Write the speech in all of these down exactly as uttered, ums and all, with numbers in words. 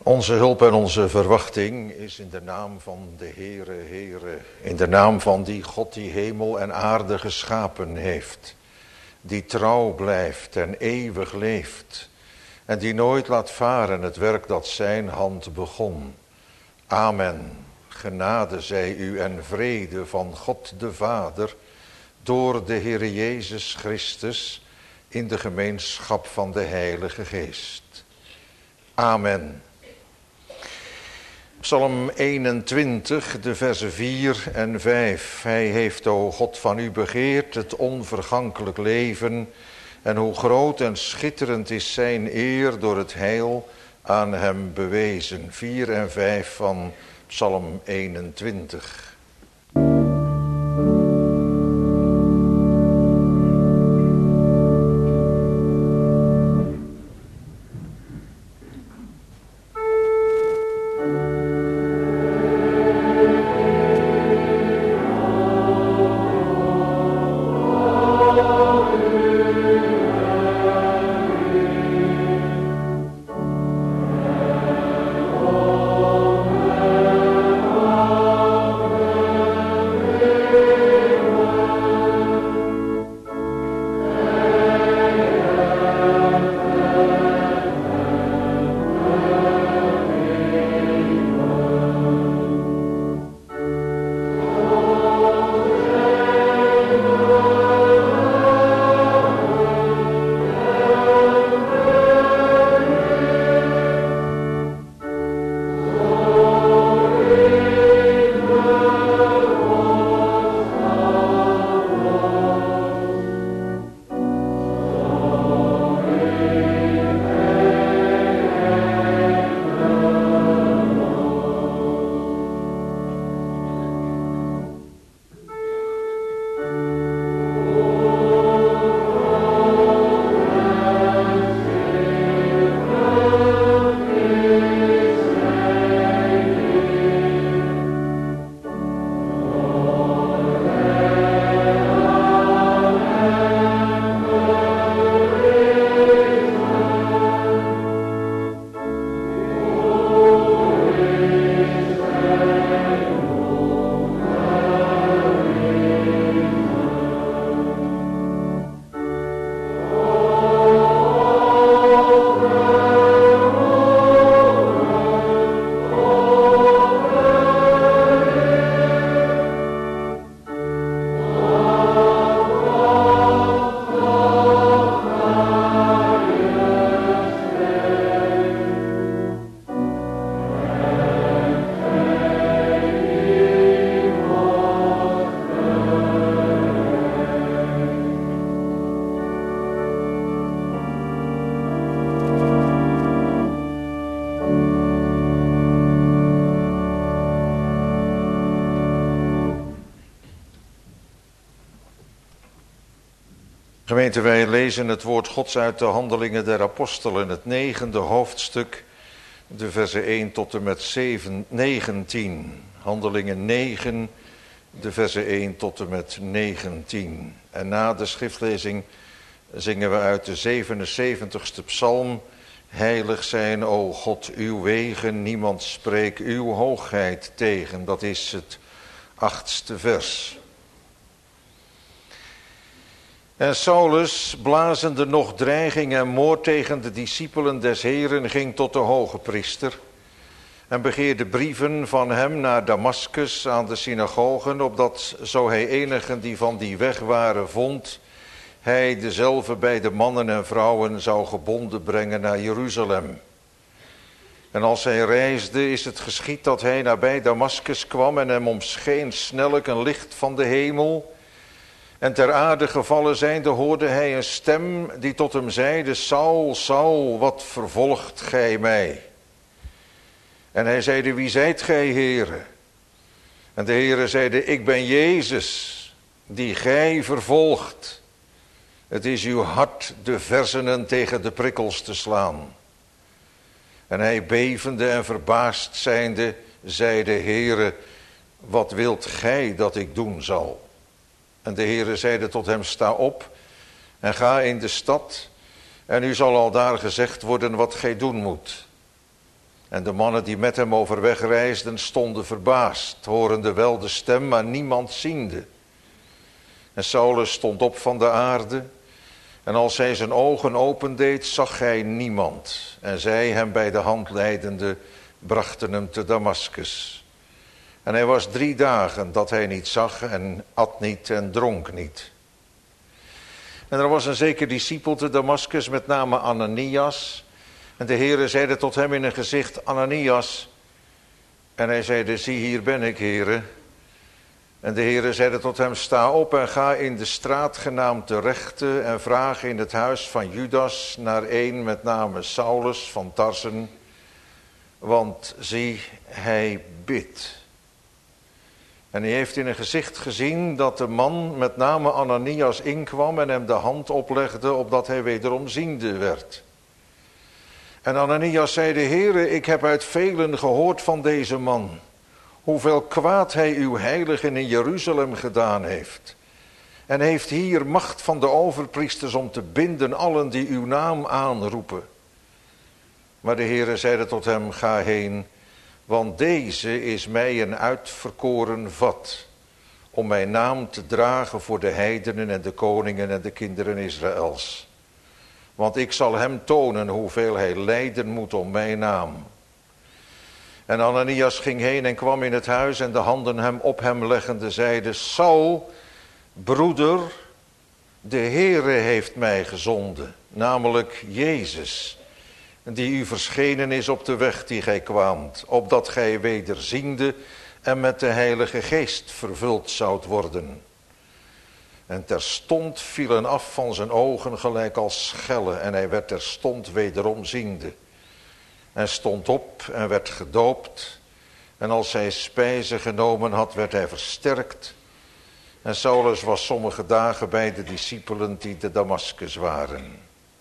Onze hulp en onze verwachting is in de naam van de Heere, Heere, in de naam van die God die hemel en aarde geschapen heeft, die trouw blijft en eeuwig leeft en die nooit laat varen het werk dat zijn hand begon. Amen. Genade zij u en vrede van God de Vader door de Heere Jezus Christus in de gemeenschap van de Heilige Geest. Amen. Psalm eenentwintig, de versen vier en vijf. Hij heeft, o God, van u begeerd het onvergankelijk leven, en hoe groot en schitterend is zijn eer door het heil aan hem bewezen. vier en vijf van Psalm eenentwintig. Gemeente, wij lezen het woord Gods uit de Handelingen der Apostelen, het negende hoofdstuk, de versen één tot en met zeven, negentien. Handelingen negen, de versen één tot en met negentien. En na de schriftlezing zingen we uit de zevenenzeventigste psalm: Heilig zijn, o God, uw wegen, niemand spreekt uw hoogheid tegen. Dat is het achtste vers. En Saulus, blazende nog dreiging en moord tegen de discipelen des Heren, ging tot de hoge priester en begeerde brieven van hem naar Damaskus aan de synagogen, opdat, zo hij enigen die van die weg waren vond, hij dezelfde bij de mannen en vrouwen zou gebonden brengen naar Jeruzalem. En als hij reisde, is het geschied dat hij nabij Damaskus kwam en hem omscheen snellijk een licht van de hemel. En ter aarde gevallen zijnde hoorde hij een stem die tot hem zeide: Saul, Saul, wat vervolgt gij mij? En hij zeide: Wie zijt gij, Heere? En de Heere zeide: Ik ben Jezus, die gij vervolgt. Het is uw hart de versenen tegen de prikkels te slaan. En hij bevende en verbaasd zijnde, zeide: Heere, wat wilt gij dat ik doen zal? En de Heere zeide tot hem: Sta op en ga in de stad, en u zal al daar gezegd worden wat gij doen moet. En de mannen die met hem overweg reisden stonden verbaasd, horende wel de stem, maar niemand ziende. En Saulus stond op van de aarde, en als hij zijn ogen opendeed, zag hij niemand. En zij, hem bij de hand leidende, brachten hem te Damaskus. En hij was drie dagen dat hij niet zag en at niet en dronk niet. En er was een zeker discipel te Damaskus, met name Ananias. En de Heere zeide tot hem in een gezicht, Ananias. En hij zeide, zie hier ben ik, Heere. En de Heere zeide tot hem, sta op en ga in de straat genaamd de Rechte en vraag in het huis van Judas naar een met name Saulus van Tarsen. Want zie, hij bidt. En hij heeft in een gezicht gezien dat de man met name Ananias inkwam en hem de hand oplegde, opdat hij wederom ziende werd. En Ananias zei, de Heere, ik heb uit velen gehoord van deze man, hoeveel kwaad hij uw heiligen in Jeruzalem gedaan heeft. En heeft hier macht van de overpriesters om te binden allen die uw naam aanroepen. Maar de Heere zeide tot hem, ga heen, want deze is mij een uitverkoren vat, om mijn naam te dragen voor de heidenen en de koningen en de kinderen Israëls. Want ik zal hem tonen hoeveel hij lijden moet om mijn naam. En Ananias ging heen en kwam in het huis en de handen hem op hem leggende zeide, Saul, broeder, de Heere heeft mij gezonden, namelijk Jezus, die u verschenen is op de weg die gij kwaamt, opdat gij wederziende en met de Heilige Geest vervuld zoudt worden. En terstond vielen af van zijn ogen gelijk als schellen, en hij werd terstond wederom ziende. En stond op en werd gedoopt, en als hij spijze genomen had, werd hij versterkt. En Saulus was sommige dagen bij de discipelen die te Damaskus waren.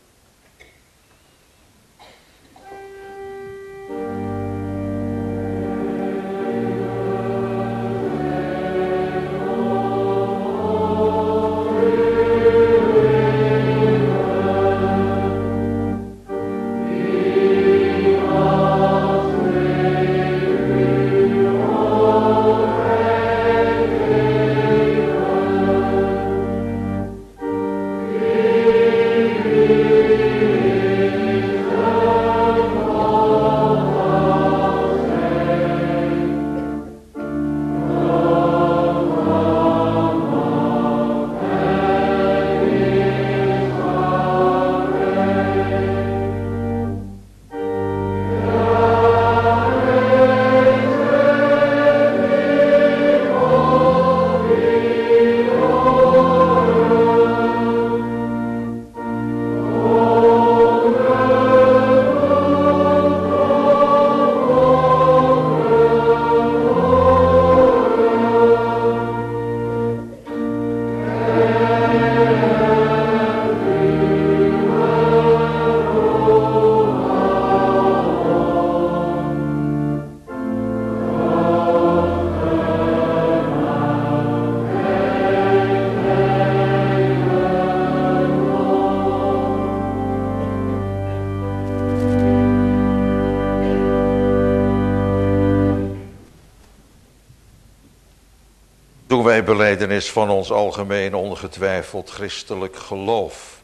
Belijdenis van ons algemeen ongetwijfeld christelijk geloof.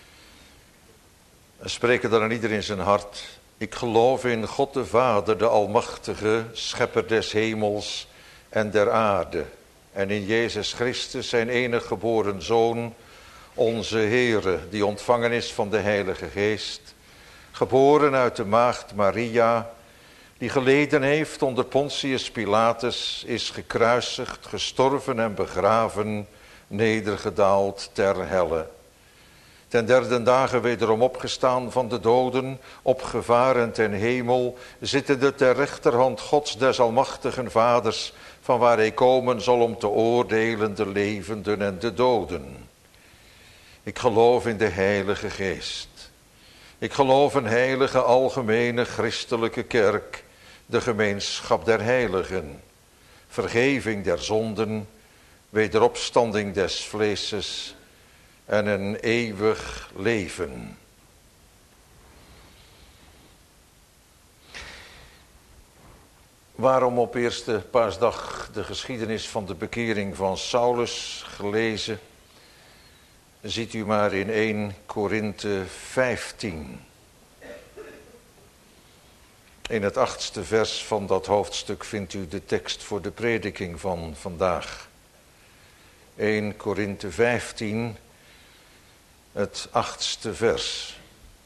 We spreken dan aan ieder in zijn hart. Ik geloof in God de Vader, de Almachtige, Schepper des hemels en der aarde. En in Jezus Christus, zijn enige geboren Zoon, onze Heere, die ontvangen is van de Heilige Geest. Geboren uit de maagd Maria, die geleden heeft onder Pontius Pilatus, is gekruisigd, gestorven en begraven, nedergedaald ter helle. Ten derde dagen wederom opgestaan van de doden, opgevaren ten hemel, zittende ter rechterhand Gods des almachtigen Vaders, van waar hij komen zal om te oordelen de levenden en de doden. Ik geloof in de Heilige Geest. Ik geloof een heilige algemene christelijke kerk, de gemeenschap der heiligen, vergeving der zonden, wederopstanding des vleeses en een eeuwig leven. Waarom op eerste paasdag de geschiedenis van de bekering van Saulus gelezen? Ziet u maar in eerste Korinthe vijftien. In het achtste vers van dat hoofdstuk vindt u de tekst voor de prediking van vandaag. eerste Korinthe vijftien, het achtste vers.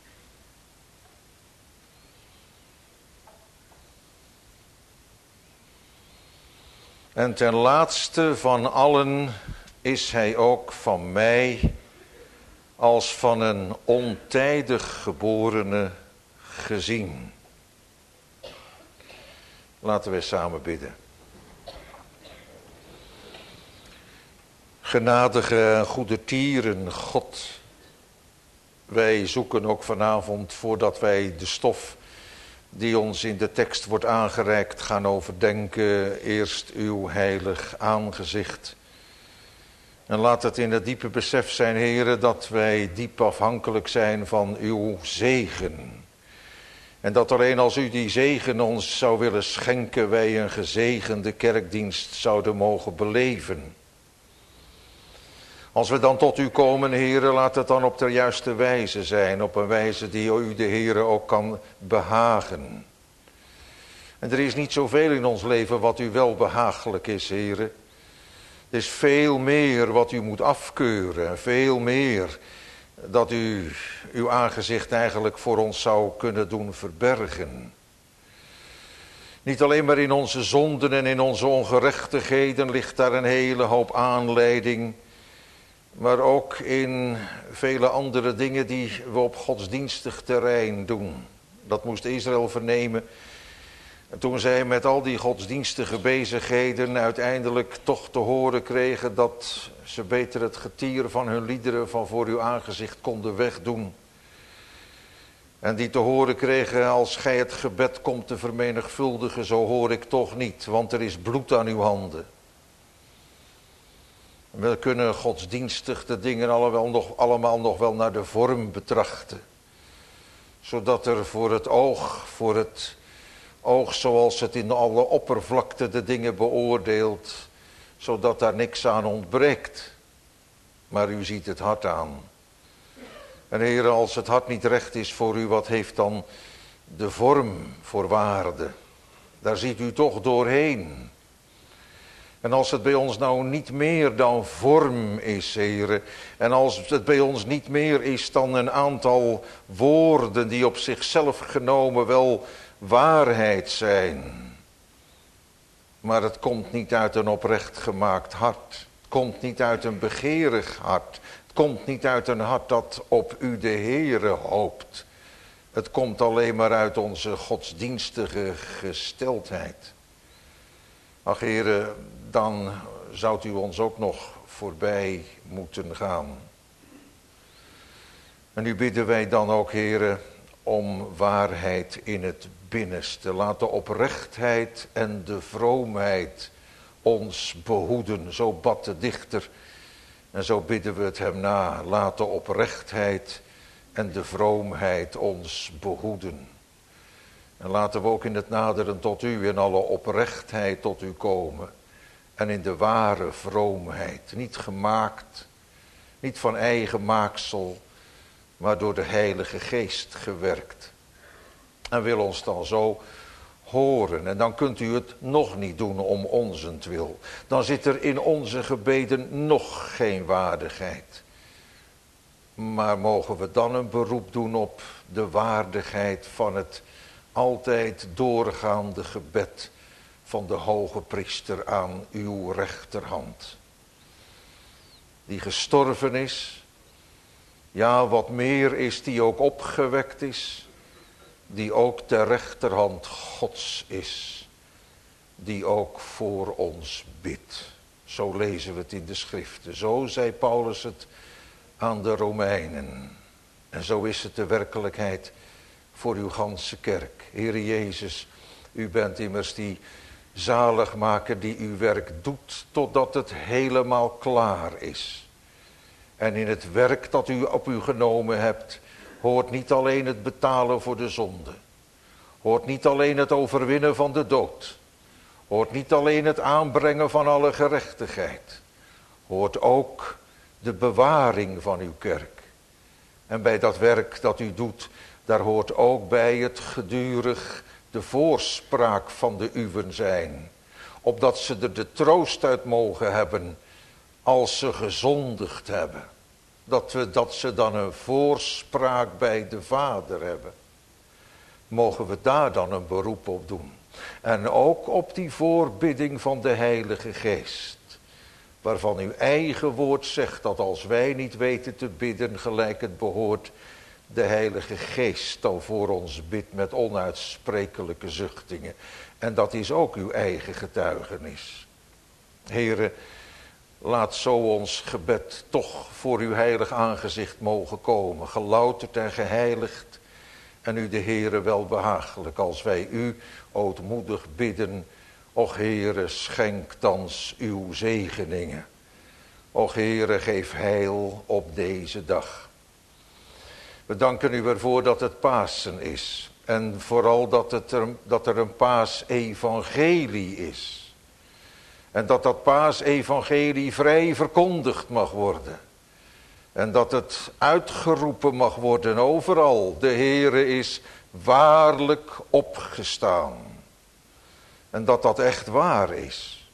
En ten laatste van allen is hij ook van mij als van een ontijdig geborene gezien. Laten we samen bidden. Genadige en goede tieren, God, wij zoeken ook vanavond, voordat wij de stof die ons in de tekst wordt aangereikt gaan overdenken, eerst uw heilig aangezicht. En laat het in het diepe besef zijn, Heere, dat wij diep afhankelijk zijn van uw zegen. En dat alleen als u die zegen ons zou willen schenken, wij een gezegende kerkdienst zouden mogen beleven. Als we dan tot u komen, Heere, laat het dan op de juiste wijze zijn. Op een wijze die u, de Heere, ook kan behagen. En er is niet zoveel in ons leven wat u wel behagelijk is, Heere. Er is veel meer wat u moet afkeuren. Veel meer dat u uw aangezicht eigenlijk voor ons zou kunnen doen verbergen. Niet alleen maar in onze zonden en in onze ongerechtigheden ligt daar een hele hoop aanleiding, maar ook in vele andere dingen die we op godsdienstig terrein doen. Dat moest Israël vernemen. En toen zij met al die godsdienstige bezigheden uiteindelijk toch te horen kregen dat ze beter het getier van hun liederen van voor uw aangezicht konden wegdoen. En die te horen kregen, als gij het gebed komt te vermenigvuldigen, zo hoor ik toch niet, want er is bloed aan uw handen. We kunnen godsdienstig de dingen allemaal nog, allemaal nog wel naar de vorm betrachten. Zodat er voor het oog, voor het oog zoals het in alle oppervlakte de dingen beoordeelt, zodat daar niks aan ontbreekt. Maar u ziet het hart aan. En Heer, als het hart niet recht is voor u, wat heeft dan de vorm voor waarde? Daar ziet u toch doorheen. En als het bij ons nou niet meer dan vorm is, Heere, en als het bij ons niet meer is dan een aantal woorden die op zichzelf genomen wel waarheid zijn, maar het komt niet uit een oprecht gemaakt hart, het komt niet uit een begeerig hart, het komt niet uit een hart dat op u de Heere hoopt, het komt alleen maar uit onze godsdienstige gesteldheid. Ach Heere, dan zou u ons ook nog voorbij moeten gaan. En nu bidden wij dan ook, Heere, om waarheid in het binnenste. Laat de oprechtheid en de vroomheid ons behoeden. Zo bad de dichter en zo bidden we het hem na. Laat de oprechtheid en de vroomheid ons behoeden. En laten we ook in het naderen tot u in alle oprechtheid tot u komen. En in de ware vroomheid. Niet gemaakt, niet van eigen maaksel, maar door de Heilige Geest gewerkt. En wil ons dan zo horen. En dan kunt u het nog niet doen om onzentwil. Dan zit er in onze gebeden nog geen waardigheid. Maar mogen we dan een beroep doen op de waardigheid van het altijd doorgaande gebed van de hoge priester aan uw rechterhand. Die gestorven is, ja wat meer is, die ook opgewekt is, die ook ter rechterhand Gods is, die ook voor ons bidt. Zo lezen we het in de schriften, zo zei Paulus het aan de Romeinen. En zo is het de werkelijkheid voor uw ganse kerk. Heere Jezus, u bent immers die zaligmaker die uw werk doet totdat het helemaal klaar is. En in het werk dat u op u genomen hebt, hoort niet alleen het betalen voor de zonde. Hoort niet alleen het overwinnen van de dood. hoort niet alleen het aanbrengen van alle gerechtigheid, hoort ook de bewaring van uw kerk. En bij dat werk dat u doet, daar hoort ook bij het gedurig de voorspraak van de uwen zijn, opdat ze er de troost uit mogen hebben als ze gezondigd hebben. Dat, we, dat ze dan een voorspraak bij de Vader hebben. Mogen we daar dan een beroep op doen. En ook op die voorbidding van de Heilige Geest. Waarvan uw eigen woord zegt dat als wij niet weten te bidden gelijk het behoort, de Heilige Geest al voor ons bidt met onuitsprekelijke zuchtingen. En dat is ook uw eigen getuigenis. Here, laat zo ons gebed toch voor uw heilig aangezicht mogen komen, gelouterd en geheiligd. En u de Heere wel behagelijk als wij u ootmoedig bidden. Och Heere, schenk thans uw zegeningen. Och Heere, geef heil op deze dag. We danken u ervoor dat het Pasen is. En vooral dat, het er, dat er een paasevangelie is. En dat dat paasevangelie vrij verkondigd mag worden. En dat het uitgeroepen mag worden overal. De Heere is waarlijk opgestaan. En dat dat echt waar is.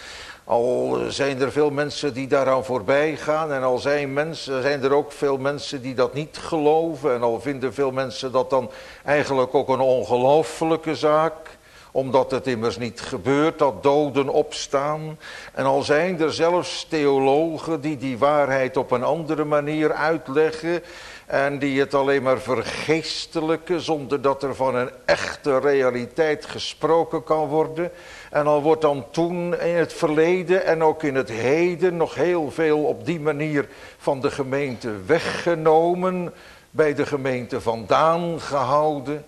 Al zijn er veel mensen die daaraan voorbij gaan. En al zijn, mensen, zijn er ook veel mensen die dat niet geloven. En al vinden veel mensen dat dan eigenlijk ook een ongelooflijke zaak. Omdat het immers niet gebeurt dat doden opstaan. En al zijn er zelfs theologen die die waarheid op een andere manier uitleggen. En die het alleen maar vergeestelijken zonder dat er van een echte realiteit gesproken kan worden. En al wordt dan toen in het verleden en ook in het heden nog heel veel op die manier van de gemeente weggenomen. Bij de gemeente vandaan gehouden.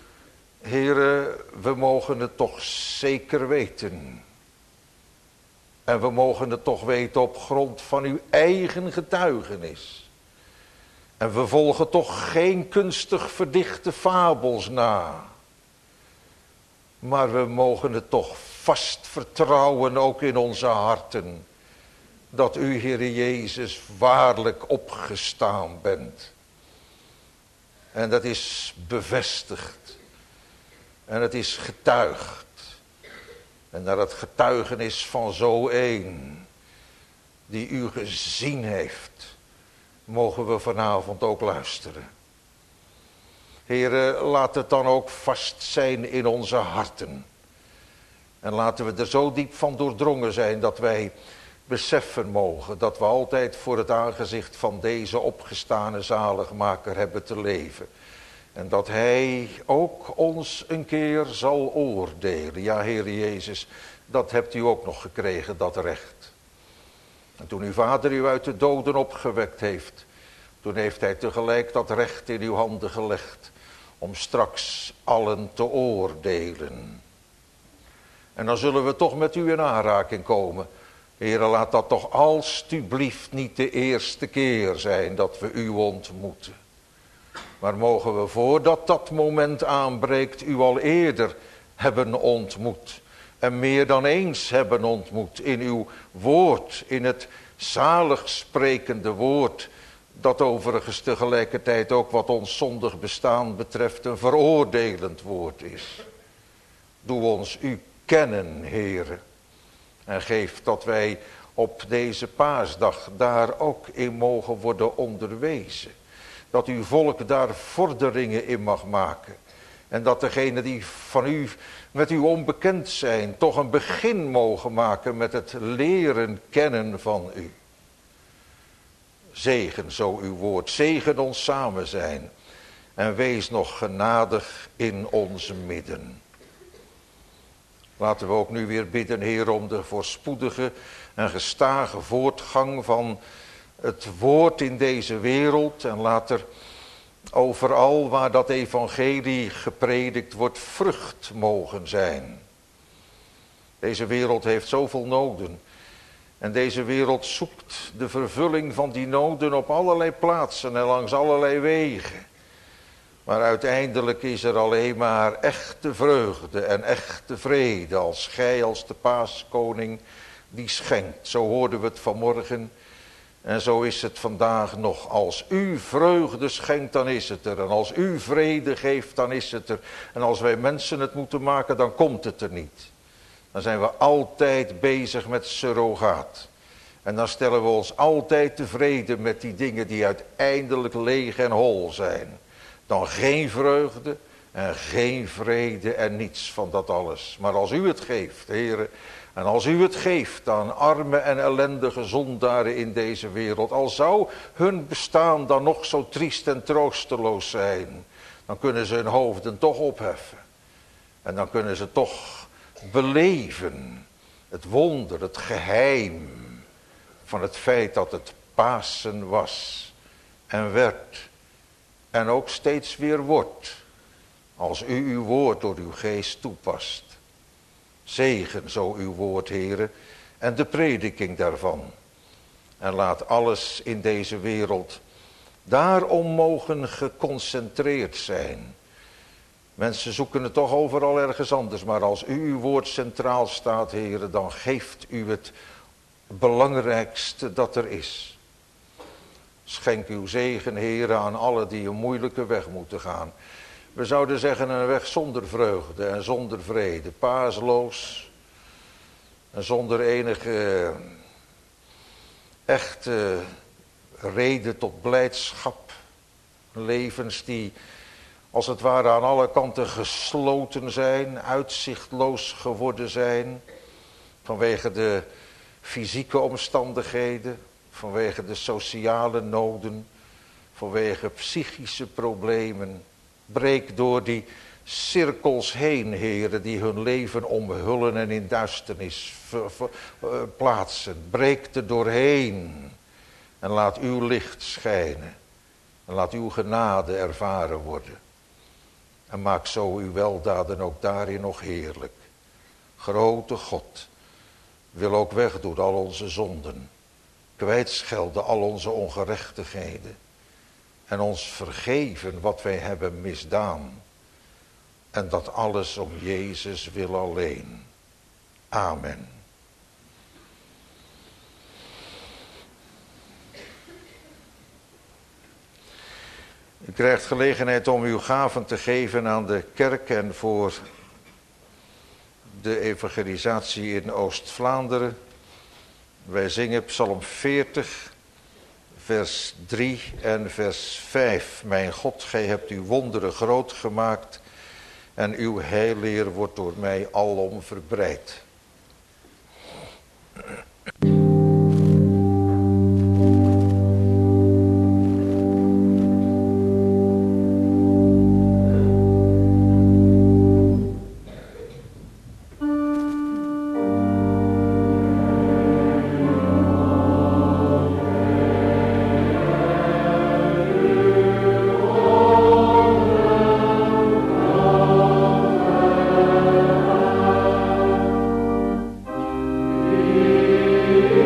Heren, we mogen het toch zeker weten. En we mogen het toch weten op grond van uw eigen getuigenis. En we volgen toch geen kunstig verdichte fabels na. Maar we mogen het toch vast vertrouwen ook in onze harten. Dat u, Heere Jezus, waarlijk opgestaan bent. En dat is bevestigd. En het is getuigd. En naar het getuigenis van zo een die u gezien heeft, mogen we vanavond ook luisteren. Heere, laat het dan ook vast zijn in onze harten. En laten we er zo diep van doordrongen zijn dat wij beseffen mogen dat we altijd voor het aangezicht van deze opgestane zaligmaker hebben te leven. En dat hij ook ons een keer zal oordelen. Ja, Heere Jezus, dat hebt u ook nog gekregen, dat recht. En toen uw vader u uit de doden opgewekt heeft, toen heeft hij tegelijk dat recht in uw handen gelegd, om straks allen te oordelen. En dan zullen we toch met u in aanraking komen. Heere, laat dat toch alstublieft niet de eerste keer zijn dat we u ontmoeten. Maar mogen we voordat dat moment aanbreekt u al eerder hebben ontmoet. En meer dan eens hebben ontmoet in uw woord, in het zalig sprekende woord. Dat overigens tegelijkertijd ook wat ons zondig bestaan betreft een veroordelend woord is. Doe ons u kennen, Heere. En geef dat wij op deze paasdag daar ook in mogen worden onderwezen. Dat uw volk daar vorderingen in mag maken. En dat degenen die van u met u onbekend zijn, toch een begin mogen maken met het leren kennen van u. Zegen zo uw woord, zegen ons samen zijn. En wees nog genadig in onze midden. Laten we ook nu weer bidden, Heer, om de voorspoedige en gestage voortgang van het woord in deze wereld. En laat er overal waar dat evangelie gepredikt wordt, vrucht mogen zijn. Deze wereld heeft zoveel noden. En deze wereld zoekt de vervulling van die noden op allerlei plaatsen en langs allerlei wegen. Maar uiteindelijk is er alleen maar echte vreugde en echte vrede als gij als de paaskoning die schenkt. Zo hoorden we het vanmorgen en zo is het vandaag nog. Als u vreugde schenkt, dan is het er. En als u vrede geeft, dan is het er. En als wij mensen het moeten maken, dan komt het er niet. Dan zijn we altijd bezig met surrogaat. En dan stellen we ons altijd tevreden met die dingen die uiteindelijk leeg en hol zijn. Dan geen vreugde en geen vrede en niets van dat alles. Maar als u het geeft, heren, en als u het geeft aan arme en ellendige zondaren in deze wereld, al zou hun bestaan dan nog zo triest en troosteloos zijn, dan kunnen ze hun hoofden toch opheffen. En dan kunnen ze toch beleven het wonder, het geheim van het feit dat het Pasen was en werd en ook steeds weer wordt, als u uw woord door uw geest toepast. Zegen zo uw woord, heren, en de prediking daarvan. En laat alles in deze wereld daarom mogen geconcentreerd zijn. Mensen zoeken het toch overal ergens anders, maar als u uw woord centraal staat, heren, dan geeft u het belangrijkste dat er is. Schenk uw zegen, heren, aan allen die een moeilijke weg moeten gaan. We zouden zeggen een weg zonder vreugde en zonder vrede, paasloos en zonder enige echte reden tot blijdschap. Levens die als het ware aan alle kanten gesloten zijn, uitzichtloos geworden zijn, vanwege de fysieke omstandigheden, vanwege de sociale noden, vanwege psychische problemen. Breek door die cirkels heen, heren, die hun leven omhullen en in duisternis ver, ver, uh, plaatsen. Breek er doorheen en laat uw licht schijnen. En laat uw genade ervaren worden. En maak zo uw weldaden ook daarin nog heerlijk. Grote God, wil ook wegdoen al onze zonden. Kwijtschelden al onze ongerechtigheden. En ons vergeven wat wij hebben misdaan. En dat alles om Jezus wil alleen. Amen. U krijgt gelegenheid om uw gaven te geven aan de kerk en voor de evangelisatie in Oost-Vlaanderen. Wij zingen Psalm veertig, vers drie en vers vijf. Mijn God, gij hebt uw wonderen groot gemaakt en uw heilleer wordt door mij alom verbreid. Amen.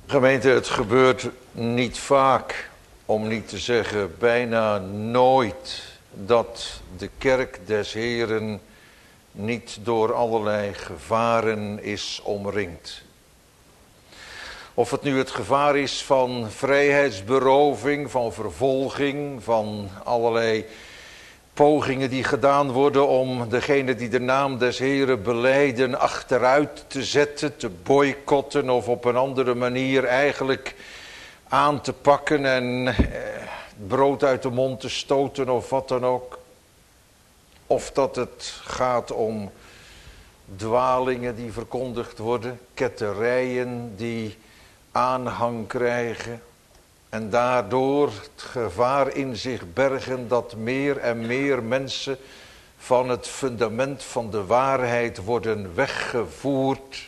Gemeente, het gebeurt niet vaak, om niet te zeggen bijna nooit, dat de kerk des Heren niet door allerlei gevaren is omringd. Of het nu het gevaar is van vrijheidsberoving, van vervolging, van allerlei pogingen die gedaan worden om degene die de naam des Heren belijden achteruit te zetten, te boycotten of op een andere manier eigenlijk aan te pakken en eh, brood uit de mond te stoten of wat dan ook. Of dat het gaat om dwalingen die verkondigd worden, ketterijen die aanhang krijgen en daardoor het gevaar in zich bergen dat meer en meer mensen van het fundament van de waarheid worden weggevoerd.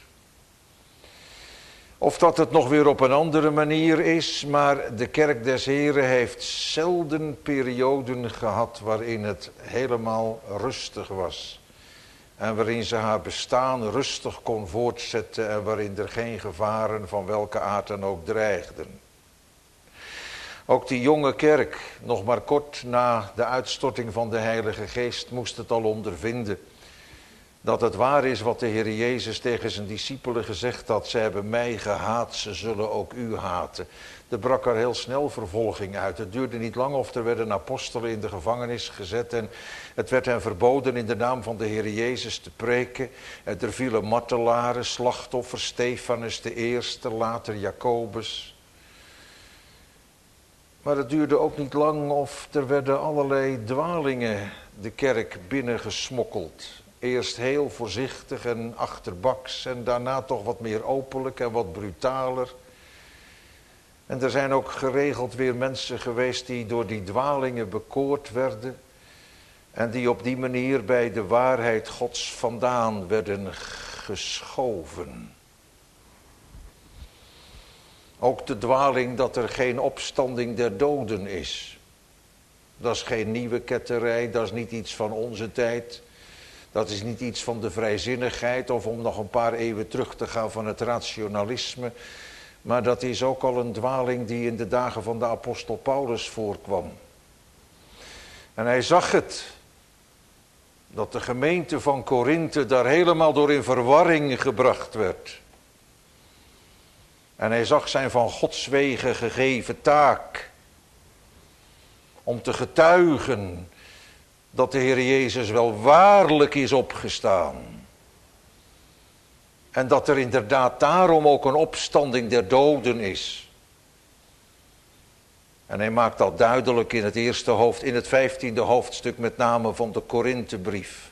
Of dat het nog weer op een andere manier is, maar de kerk des Heren heeft zelden perioden gehad waarin het helemaal rustig was. En waarin ze haar bestaan rustig kon voortzetten en waarin er geen gevaren van welke aard dan ook dreigden. Ook die jonge kerk, nog maar kort na de uitstorting van de Heilige Geest, moest het al ondervinden. Dat het waar is wat de Heer Jezus tegen zijn discipelen gezegd had. Ze hebben mij gehaat, ze zullen ook u haten. Er brak er heel snel vervolging uit. Het duurde niet lang of er werden apostelen in de gevangenis gezet. En het werd hen verboden in de naam van de Heer Jezus te preken. En er vielen martelaren, slachtoffers, Stefanus de eerste, later Jacobus. Maar het duurde ook niet lang of er werden allerlei dwalingen de kerk binnengesmokkeld. Eerst heel voorzichtig en achterbaks en daarna toch wat meer openlijk en wat brutaler. En er zijn ook geregeld weer mensen geweest die door die dwalingen bekoord werden. En die op die manier bij de waarheid Gods vandaan werden geschoven. Ook de dwaling dat er geen opstanding der doden is. Dat is geen nieuwe ketterij, dat is niet iets van onze tijd. Dat is niet iets van de vrijzinnigheid of om nog een paar eeuwen terug te gaan van het rationalisme. Maar dat is ook al een dwaling die in de dagen van de apostel Paulus voorkwam. En hij zag het. Dat de gemeente van Korinthe daar helemaal door in verwarring gebracht werd. En hij zag zijn van Gods wegen gegeven taak. Om te getuigen dat de Heer Jezus wel waarlijk is opgestaan. En dat er inderdaad daarom ook een opstanding der doden is. En hij maakt dat duidelijk in het eerste hoofd, in het vijftiende hoofdstuk met name van de Korinthebrief.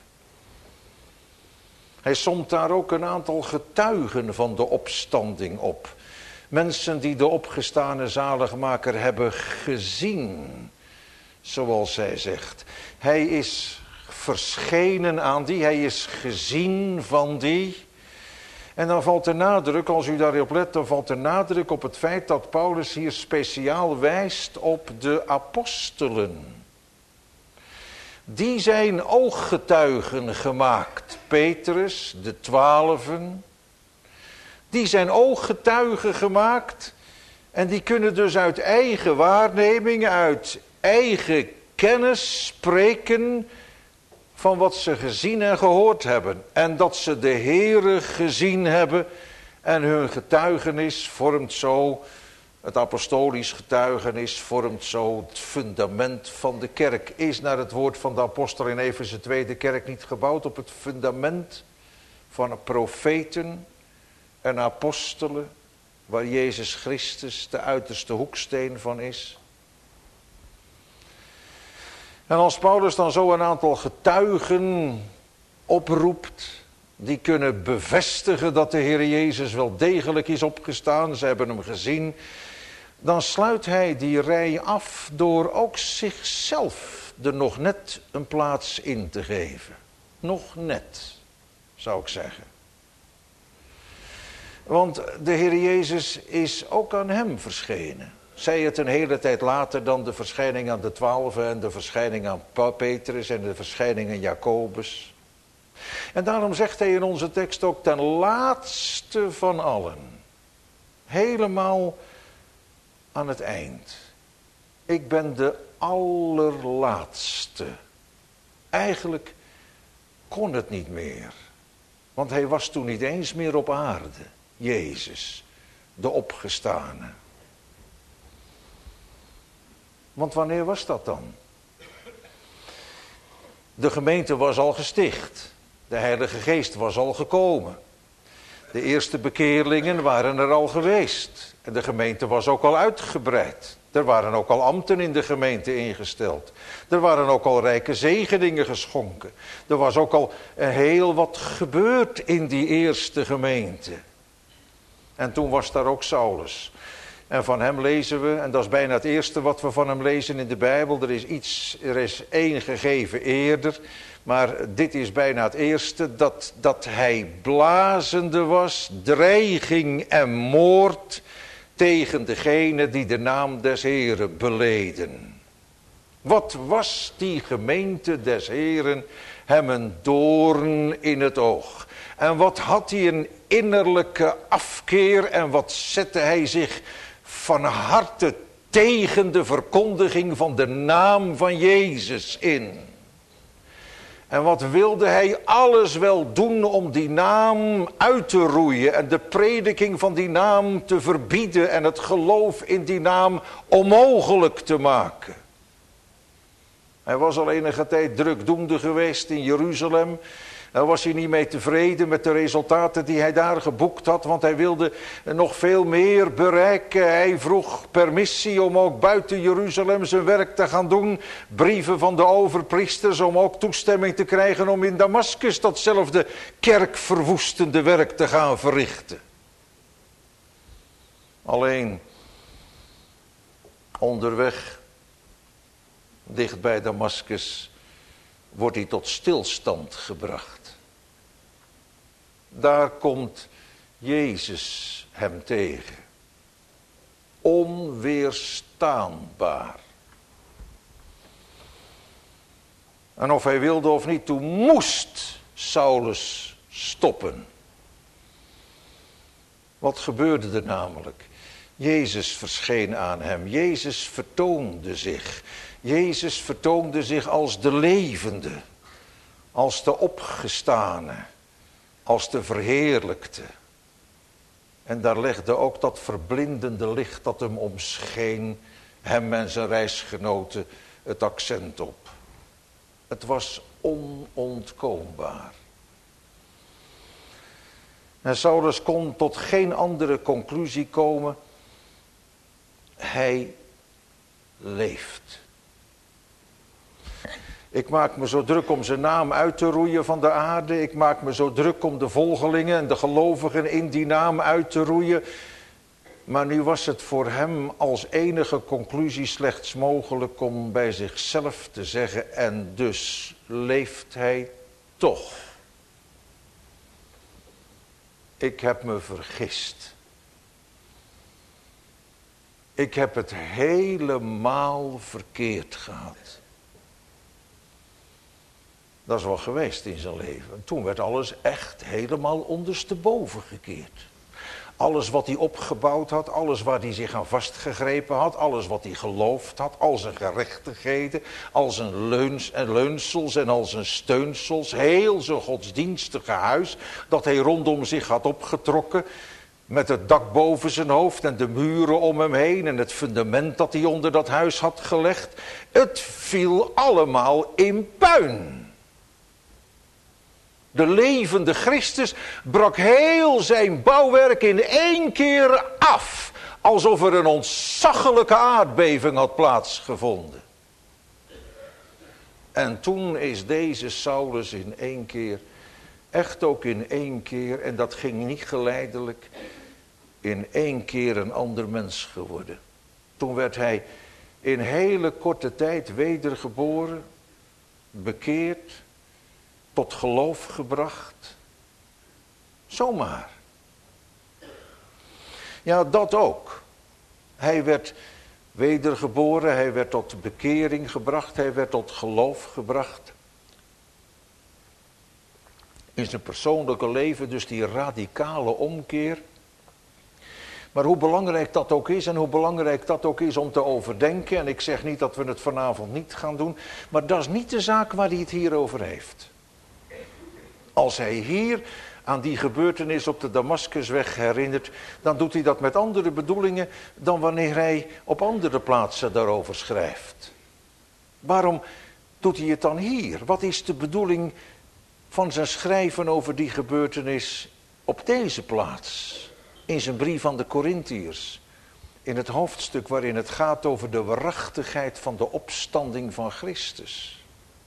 Hij somt daar ook een aantal getuigen van de opstanding op. Mensen die de opgestane zaligmaker hebben gezien, zoals zij zegt. Hij is verschenen aan die, hij is gezien van die. En dan valt de nadruk, als u daarop let, dan valt de nadruk op het feit dat Paulus hier speciaal wijst op de apostelen. Die zijn ooggetuigen gemaakt. Petrus, de twaalfen. Die zijn ooggetuigen gemaakt. En die kunnen dus uit eigen waarneming, uit eigen kennis spreken van wat ze gezien en gehoord hebben. En dat ze de Heere gezien hebben. En hun getuigenis vormt zo, het apostolisch getuigenis vormt zo het fundament van de kerk. Is naar het woord van de apostel in Efeze twee de kerk niet gebouwd op het fundament van profeten en apostelen, waar Jezus Christus de uiterste hoeksteen van is? En als Paulus dan zo een aantal getuigen oproept, die kunnen bevestigen dat de Heer Jezus wel degelijk is opgestaan, ze hebben hem gezien, dan sluit hij die rij af door ook zichzelf er nog net een plaats in te geven. Nog net, zou ik zeggen. Want de Heer Jezus is ook aan hem verschenen. Zij het een hele tijd later dan de verschijning aan de twaalfen en de verschijning aan Petrus en de verschijning aan Jacobus. En daarom zegt hij in onze tekst ook ten laatste van allen Helemaal aan het eind. Ik ben de allerlaatste. Eigenlijk kon het niet meer. Want hij was toen niet eens meer op aarde. Jezus, de opgestane. Want wanneer was dat dan? De gemeente was al gesticht. De Heilige Geest was al gekomen. De eerste bekeerlingen waren er al geweest. En de gemeente was ook al uitgebreid. Er waren ook al ambten in de gemeente ingesteld. Er waren ook al rijke zegeningen geschonken. Er was ook al heel wat gebeurd in die eerste gemeente. En toen was daar ook Saulus. En van hem lezen we, en dat is bijna het eerste wat we van hem lezen in de Bijbel. Er is iets, er is één gegeven eerder. Maar dit is bijna het eerste, dat, dat hij blazende was, dreiging en moord tegen degene die de naam des Heren beleden. Wat was die gemeente des Heren hem een doorn in het oog. En wat had hij een innerlijke afkeer en wat zette hij zich van harte tegen de verkondiging van de naam van Jezus in. En wat wilde hij alles wel doen om die naam uit te roeien en de prediking van die naam te verbieden en het geloof in die naam onmogelijk te maken. Hij was al enige tijd drukdoende geweest in Jeruzalem. Daar was hij niet mee tevreden met de resultaten die hij daar geboekt had, want hij wilde nog veel meer bereiken. Hij vroeg permissie om ook buiten Jeruzalem zijn werk te gaan doen. Brieven van de overpriesters om ook toestemming te krijgen om in Damaskus datzelfde kerkverwoestende werk te gaan verrichten. Alleen onderweg, dicht bij Damaskus, wordt hij tot stilstand gebracht. Daar komt Jezus hem tegen. Onweerstaanbaar. En of hij wilde of niet, toen moest Saulus stoppen. Wat gebeurde er namelijk? Jezus verscheen aan hem. Jezus vertoonde zich. Jezus vertoonde zich als de levende, als de opgestane, als de verheerlijkte. En daar legde ook dat verblindende licht dat hem omscheen, hem en zijn reisgenoten, het accent op. Het was onontkoombaar. En Saulus kon tot geen andere conclusie komen. Hij leeft. Ik maak me zo druk om zijn naam uit te roeien van de aarde. Ik maak me zo druk om de volgelingen en de gelovigen in die naam uit te roeien. Maar nu was het voor hem als enige conclusie slechts mogelijk om bij zichzelf te zeggen: en dus leeft hij toch. Ik heb me vergist. Ik heb het helemaal verkeerd gehad. Dat is wel geweest in zijn leven. Toen werd alles echt helemaal ondersteboven gekeerd. Alles wat hij opgebouwd had, alles waar hij zich aan vastgegrepen had, alles wat hij geloofd had, al zijn gerechtigheden, al zijn leuns en leunsels en al zijn steunsels, heel zijn godsdienstige huis dat hij rondom zich had opgetrokken, met het dak boven zijn hoofd en de muren om hem heen en het fundament dat hij onder dat huis had gelegd. Het viel allemaal in puin. De levende Christus brak heel zijn bouwwerk in één keer af. Alsof er een ontzaglijke aardbeving had plaatsgevonden. En toen is deze Saulus in één keer, echt ook in één keer, en dat ging niet geleidelijk, in één keer een ander mens geworden. Toen werd hij in hele korte tijd wedergeboren, bekeerd, tot geloof gebracht. Zomaar. Ja, dat ook. Hij werd wedergeboren, hij werd tot bekering gebracht, hij werd tot geloof gebracht. In zijn persoonlijke leven dus die radicale omkeer. Maar hoe belangrijk dat ook is en hoe belangrijk dat ook is om te overdenken. En ik zeg niet dat we het vanavond niet gaan doen. Maar dat is niet de zaak waar hij het hier over heeft. Als hij hier aan die gebeurtenis op de Damaskusweg herinnert, dan doet hij dat met andere bedoelingen dan wanneer hij op andere plaatsen daarover schrijft. Waarom doet hij het dan hier? Wat is de bedoeling van zijn schrijven over die gebeurtenis op deze plaats? In zijn brief aan de Korintiërs, in het hoofdstuk waarin het gaat over de waarachtigheid van de opstanding van Christus.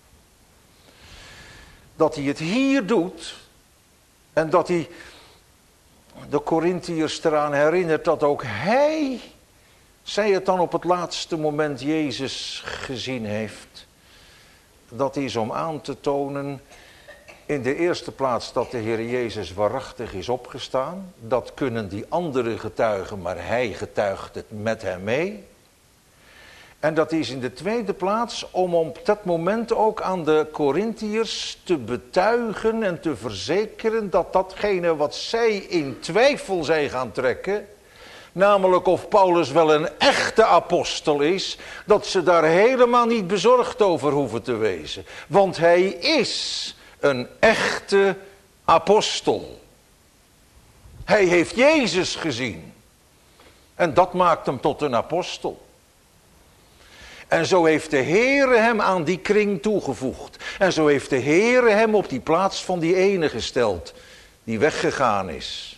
Dat hij het hier doet en dat hij de Korintiërs eraan herinnert dat ook hij, zij het dan op het laatste moment Jezus gezien heeft. Dat is om aan te tonen in de eerste plaats dat de Heer Jezus waarachtig is opgestaan. Dat kunnen die anderen getuigen, maar hij getuigt het met hem mee. En dat is in de tweede plaats om op dat moment ook aan de Korintiërs te betuigen en te verzekeren dat datgene wat zij in twijfel zijn gaan trekken, namelijk of Paulus wel een echte apostel is, dat ze daar helemaal niet bezorgd over hoeven te wezen. Want hij is een echte apostel. Hij heeft Jezus gezien. En dat maakt hem tot een apostel. En zo heeft de Heere hem aan die kring toegevoegd. En zo heeft de Heere hem op die plaats van die ene gesteld, die weggegaan is.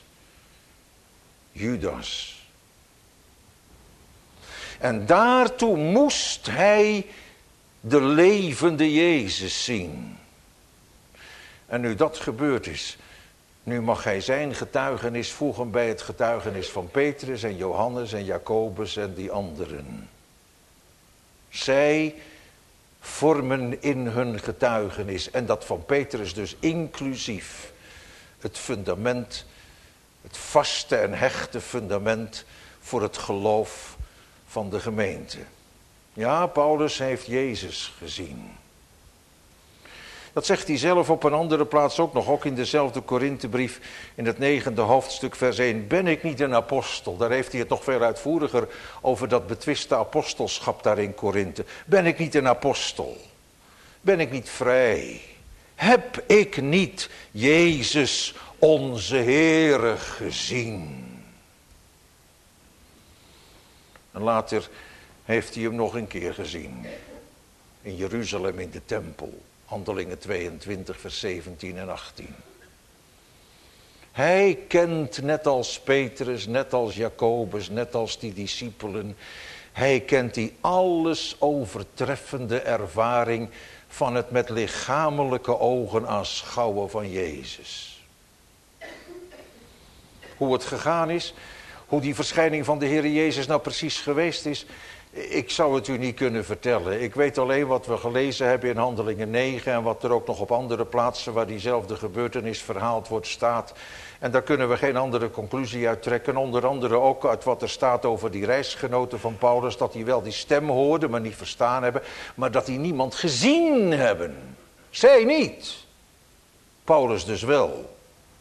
Judas. En daartoe moest hij de levende Jezus zien. En nu dat gebeurd is, nu mag hij zijn getuigenis voegen bij het getuigenis van Petrus en Johannes en Jacobus en die anderen. Zij vormen in hun getuigenis, en dat van Petrus dus inclusief, het fundament, het vaste en hechte fundament voor het geloof van de gemeente. Ja, Paulus heeft Jezus gezien. Dat zegt hij zelf op een andere plaats ook nog, ook in dezelfde Korinthebrief, in het negende hoofdstuk vers één. Ben ik niet een apostel? Daar heeft hij het nog veel uitvoeriger over dat betwiste apostelschap daar in Korinthe. Ben ik niet een apostel? Ben ik niet vrij? Heb ik niet Jezus onze Heere gezien? En later heeft hij hem nog een keer gezien. In Jeruzalem in de tempel. Handelingen tweeëntwintig vers zeventien en achttien. Hij kent net als Petrus, net als Jacobus, net als die discipelen. Hij kent die alles overtreffende ervaring van het met lichamelijke ogen aanschouwen van Jezus. Hoe het gegaan is, hoe die verschijning van de Heer Jezus nou precies geweest is, ik zou het u niet kunnen vertellen. Ik weet alleen wat we gelezen hebben in Handelingen negen en wat er ook nog op andere plaatsen waar diezelfde gebeurtenis verhaald wordt staat. En daar kunnen we geen andere conclusie uit trekken. Onder andere ook uit wat er staat over die reisgenoten van Paulus, dat die wel die stem hoorden, maar niet verstaan hebben, maar dat die niemand gezien hebben. Zij niet. Paulus dus wel.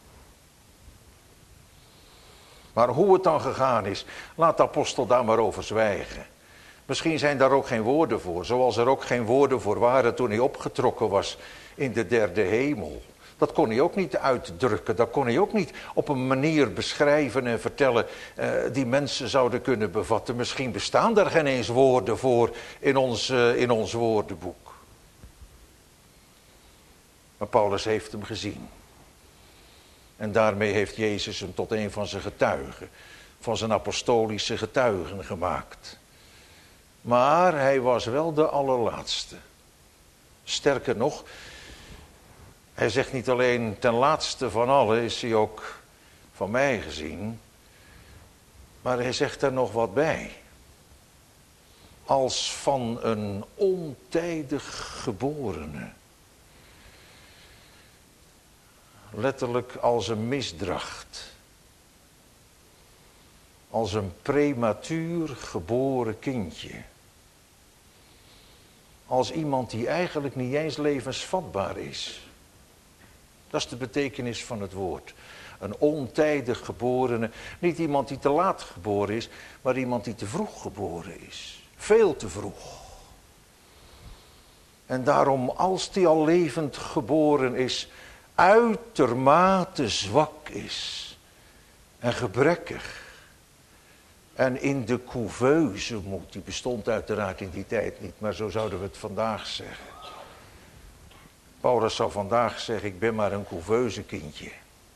Maar hoe het dan gegaan is, laat de apostel daar maar over zwijgen. Misschien zijn daar ook geen woorden voor, zoals er ook geen woorden voor waren toen hij opgetrokken was in de derde hemel. Dat kon hij ook niet uitdrukken, dat kon hij ook niet op een manier beschrijven en vertellen uh, die mensen zouden kunnen bevatten. Misschien bestaan daar geen eens woorden voor in ons, uh, in ons woordenboek. Maar Paulus heeft hem gezien. En daarmee heeft Jezus hem tot een van zijn getuigen, van zijn apostolische getuigen gemaakt. Maar hij was wel de allerlaatste. Sterker nog, hij zegt niet alleen ten laatste van allen is hij ook van mij gezien. Maar hij zegt er nog wat bij. Als van een ontijdig geborene. Letterlijk als een misdracht. Als een prematuur geboren kindje. Als iemand die eigenlijk niet eens levensvatbaar is. Dat is de betekenis van het woord. Een ontijdig geborene. Niet iemand die te laat geboren is, maar iemand die te vroeg geboren is. Veel te vroeg. En daarom, als die al levend geboren is, uitermate zwak is en gebrekkig. En in de couveuse moet. Die bestond uiteraard in die tijd niet, maar zo zouden we het vandaag zeggen. Paulus zou vandaag zeggen, ik ben maar een couveuse kindje.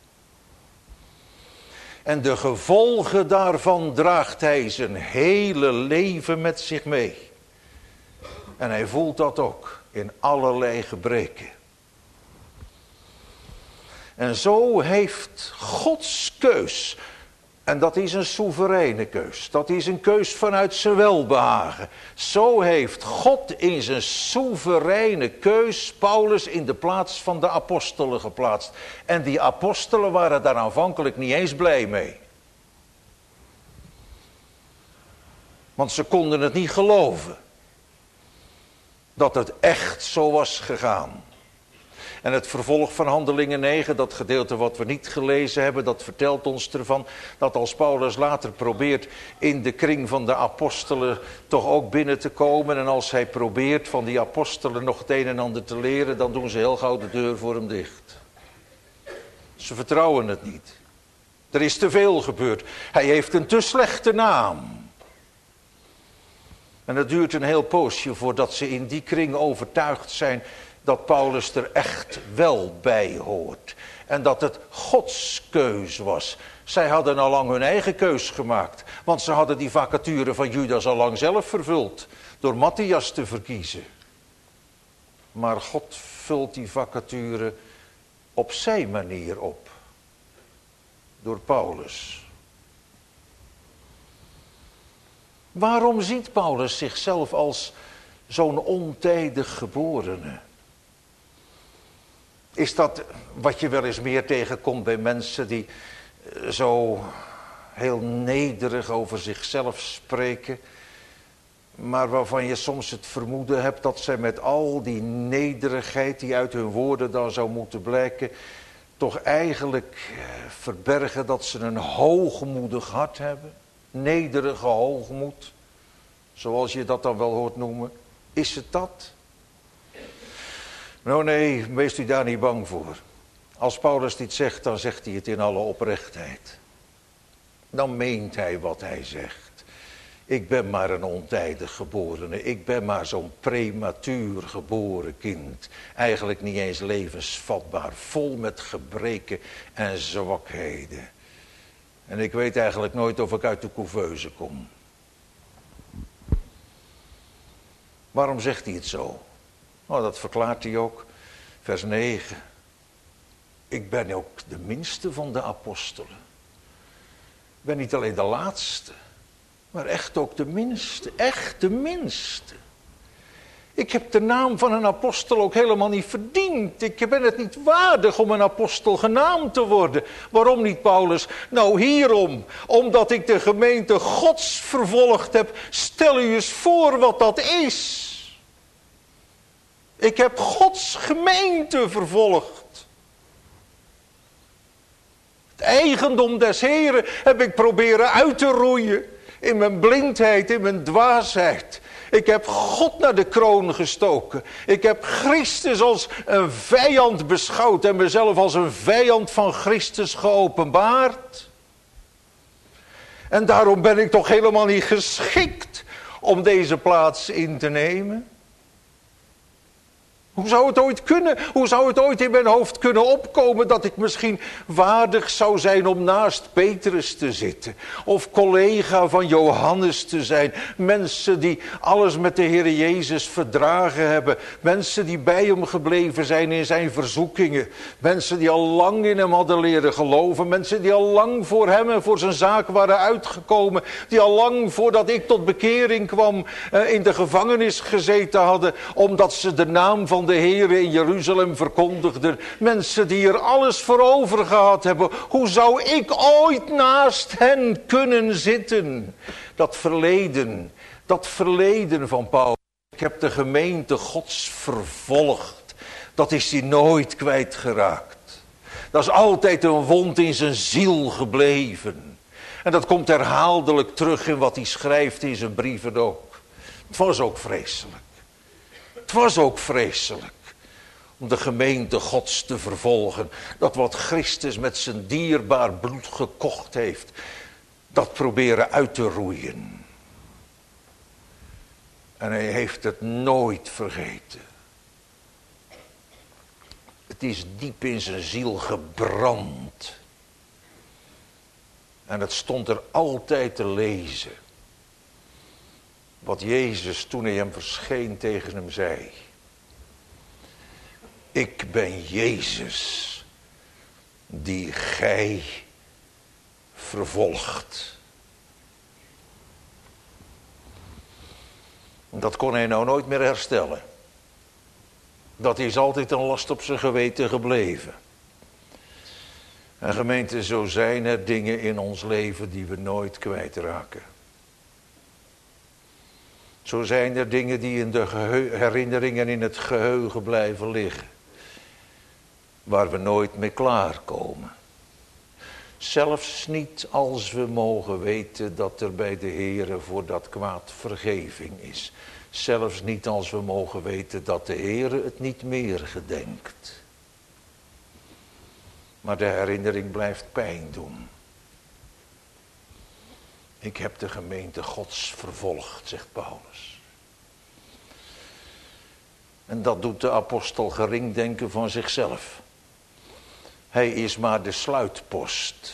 En de gevolgen daarvan draagt hij zijn hele leven met zich mee. En hij voelt dat ook in allerlei gebreken. En zo heeft Gods keus, en dat is een soevereine keus, dat is een keus vanuit zijn welbehagen. Zo heeft God in zijn soevereine keus Paulus in de plaats van de apostelen geplaatst. En die apostelen waren daar aanvankelijk niet eens blij mee. Want ze konden het niet geloven. Dat het echt zo was gegaan. En het vervolg van Handelingen negen, dat gedeelte wat we niet gelezen hebben, dat vertelt ons ervan dat als Paulus later probeert in de kring van de apostelen toch ook binnen te komen. En als hij probeert van die apostelen nog het een en ander te leren, dan doen ze heel gauw de deur voor hem dicht. Ze vertrouwen het niet. Er is te veel gebeurd. Hij heeft een te slechte naam. En het duurt een heel poosje voordat ze in die kring overtuigd zijn dat Paulus er echt wel bij hoort. En dat het Gods keus was. Zij hadden al lang hun eigen keus gemaakt. Want ze hadden die vacature van Judas al lang zelf vervuld. Door Matthias te verkiezen. Maar God vult die vacature op zijn manier op. Door Paulus. Waarom ziet Paulus zichzelf als zo'n ontijdig geborene? Is dat wat je wel eens meer tegenkomt bij mensen die zo heel nederig over zichzelf spreken, maar waarvan je soms het vermoeden hebt dat zij met al die nederigheid die uit hun woorden dan zou moeten blijken, toch eigenlijk verbergen dat ze een hoogmoedig hart hebben? Nederige hoogmoed, zoals je dat dan wel hoort noemen. Is het dat? Nou nee, wees u daar niet bang voor. Als Paulus dit zegt, dan zegt hij het in alle oprechtheid. Dan meent hij wat hij zegt. Ik ben maar een ontijdig geborene. Ik ben maar zo'n prematuur geboren kind. Eigenlijk niet eens levensvatbaar. Vol met gebreken en zwakheden. En ik weet eigenlijk nooit of ik uit de couveuse kom. Waarom zegt hij het zo? Nou, dat verklaart hij ook. Vers negen. Ik ben ook de minste van de apostelen. Ik ben niet alleen de laatste, maar echt ook de minste. Echt de minste. Ik heb de naam van een apostel ook helemaal niet verdiend. Ik ben het niet waardig om een apostel genaamd te worden. Waarom niet, Paulus? Nou, hierom. Omdat ik de gemeente Gods vervolgd heb. Stel u eens voor wat dat is. Ik heb Gods gemeente vervolgd. Het eigendom des Heren heb ik proberen uit te roeien. In mijn blindheid, in mijn dwaasheid. Ik heb God naar de kroon gestoken. Ik heb Christus als een vijand beschouwd en mezelf als een vijand van Christus geopenbaard. En daarom ben ik toch helemaal niet geschikt om deze plaats in te nemen. Hoe zou het ooit kunnen? Hoe zou het ooit in mijn hoofd kunnen opkomen dat ik misschien waardig zou zijn om naast Petrus te zitten? Of collega van Johannes te zijn? Mensen die alles met de Heer Jezus verdragen hebben. Mensen die bij hem gebleven zijn in zijn verzoekingen. Mensen die al lang in hem hadden leren geloven. Mensen die al lang voor hem en voor zijn zaak waren uitgekomen. Die al lang voordat ik tot bekering kwam in de gevangenis gezeten hadden. Omdat ze de naam van de Heer in Jeruzalem verkondigden. Mensen die er alles voor over gehad hebben. Hoe zou ik ooit naast hen kunnen zitten? Dat verleden, dat verleden van Paulus. Ik heb de gemeente Gods vervolgd. Dat is hij nooit kwijtgeraakt. Dat is altijd een wond in zijn ziel gebleven. En dat komt herhaaldelijk terug in wat hij schrijft in zijn brieven ook. Het was ook vreselijk. Het was ook vreselijk. Om de gemeente Gods te vervolgen. Dat wat Christus met zijn dierbaar bloed gekocht heeft. Dat proberen uit te roeien. En hij heeft het nooit vergeten. Het is diep in zijn ziel gebrand. En het stond er altijd te lezen. Wat Jezus toen hij hem verscheen tegen hem zei. Ik ben Jezus die gij vervolgt. Dat kon hij nou nooit meer herstellen. Dat is altijd een last op zijn geweten gebleven. En gemeente, zo zijn er dingen in ons leven die we nooit kwijtraken. Zo zijn er dingen die in de geheu- herinneringen in het geheugen blijven liggen. Waar we nooit mee klaarkomen. Zelfs niet als we mogen weten dat er bij de Heere voor dat kwaad vergeving is. Zelfs niet als we mogen weten dat de Heere het niet meer gedenkt. Maar de herinnering blijft pijn doen. Ik heb de gemeente Gods vervolgd, zegt Paulus. En dat doet de apostel gering denken van zichzelf. Hij is maar de sluitpost.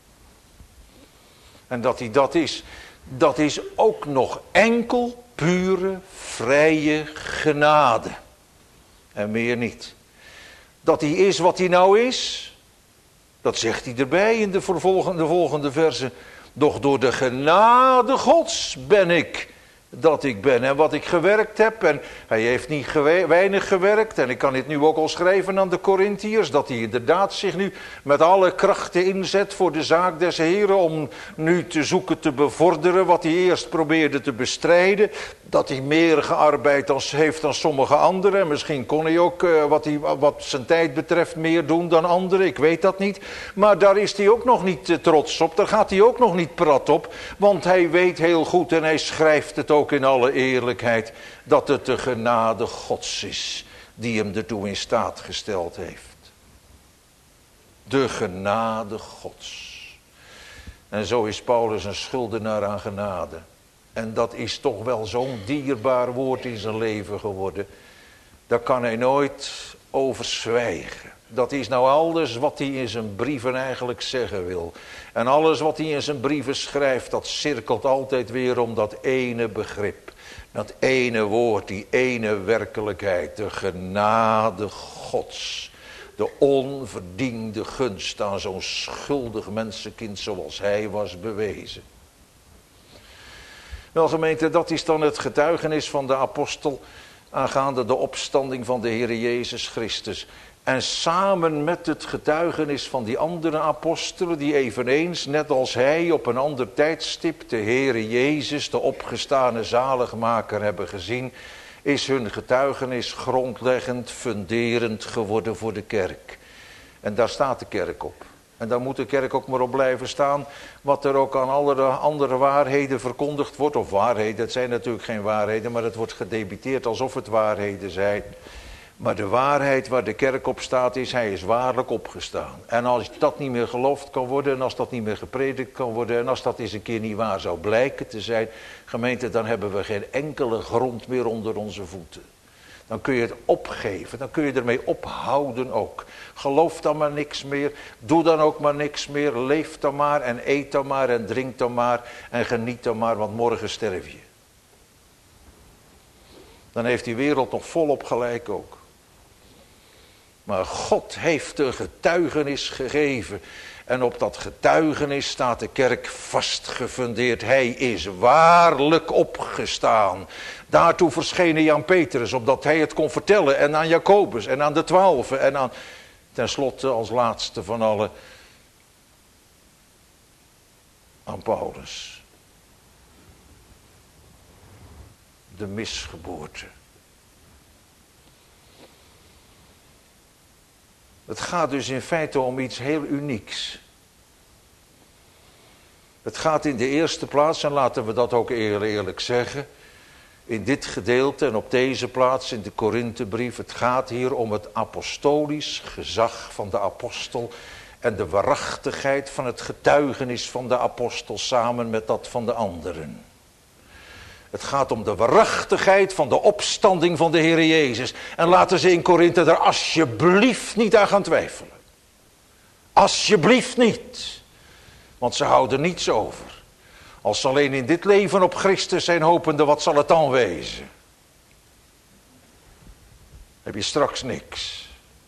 En dat hij dat is, dat is ook nog enkel pure, vrije genade. En meer niet. Dat hij is wat hij nou is, dat zegt hij erbij in de volgende, volgende verse. Doch door de genade Gods ben ik dat ik ben. En wat ik gewerkt heb, en hij heeft niet gewe- weinig gewerkt. En ik kan dit nu ook al schrijven aan de Korintiërs. Dat hij inderdaad zich nu met alle krachten inzet voor de zaak des Heren. Om nu te zoeken te bevorderen wat hij eerst probeerde te bestrijden. Dat hij meer gearbeid als, heeft dan sommige anderen. Misschien kon hij ook uh, wat, hij, wat zijn tijd betreft meer doen dan anderen. Ik weet dat niet. Maar daar is hij ook nog niet uh, trots op. Daar gaat hij ook nog niet prat op. Want hij weet heel goed en hij schrijft het ook. Ook in alle eerlijkheid dat het de genade Gods is die hem ertoe in staat gesteld heeft. De genade Gods. En zo is Paulus een schuldenaar aan genade. En dat is toch wel zo'n dierbaar woord in zijn leven geworden. Daar kan hij nooit over zwijgen. Dat is nou alles wat hij in zijn brieven eigenlijk zeggen wil. En alles wat hij in zijn brieven schrijft, dat cirkelt altijd weer om dat ene begrip. Dat ene woord, die ene werkelijkheid. De genade Gods. De onverdiende gunst aan zo'n schuldig mensenkind zoals hij was bewezen. Wel gemeente, dat is dan het getuigenis van de apostel aangaande de opstanding van de Heer Jezus Christus. En samen met het getuigenis van die andere apostelen, die eveneens, net als hij, op een ander tijdstip de Heere Jezus, de opgestane zaligmaker, hebben gezien, is hun getuigenis grondleggend, funderend geworden voor de kerk. En daar staat de kerk op. En daar moet de kerk ook maar op blijven staan, wat er ook aan alle andere waarheden verkondigd wordt. Of waarheden, het zijn natuurlijk geen waarheden, maar het wordt gedebiteerd alsof het waarheden zijn. Maar de waarheid waar de kerk op staat is, hij is waarlijk opgestaan. En als dat niet meer geloofd kan worden, en als dat niet meer gepredikt kan worden, en als dat eens een keer niet waar zou blijken te zijn, gemeente, dan hebben we geen enkele grond meer onder onze voeten. Dan kun je het opgeven, dan kun je ermee ophouden ook. Geloof dan maar niks meer, doe dan ook maar niks meer, leef dan maar en eet dan maar en drink dan maar en geniet dan maar, want morgen sterf je. Dan heeft die wereld nog volop gelijk ook. Maar God heeft een getuigenis gegeven. En op dat getuigenis staat de kerk vastgefundeerd. Hij is waarlijk opgestaan. Daartoe verscheen hij aan Petrus, opdat hij het kon vertellen. En aan Jacobus en aan de twaalfen. En aan, tenslotte als laatste van allen, aan Paulus. De misgeboorte. Het gaat dus in feite om iets heel unieks. Het gaat in de eerste plaats, en laten we dat ook eerlijk zeggen, in dit gedeelte en op deze plaats in de Korinthebrief, het gaat hier om het apostolisch gezag van de apostel en de waarachtigheid van het getuigenis van de apostel samen met dat van de anderen. Het gaat om de waarachtigheid van de opstanding van de Heer Jezus. En laten ze in Korinthe er alsjeblieft niet aan gaan twijfelen. Alsjeblieft niet. Want ze houden niets over. Als ze alleen in dit leven op Christus zijn hopende, wat zal het dan wezen? Heb je straks niks.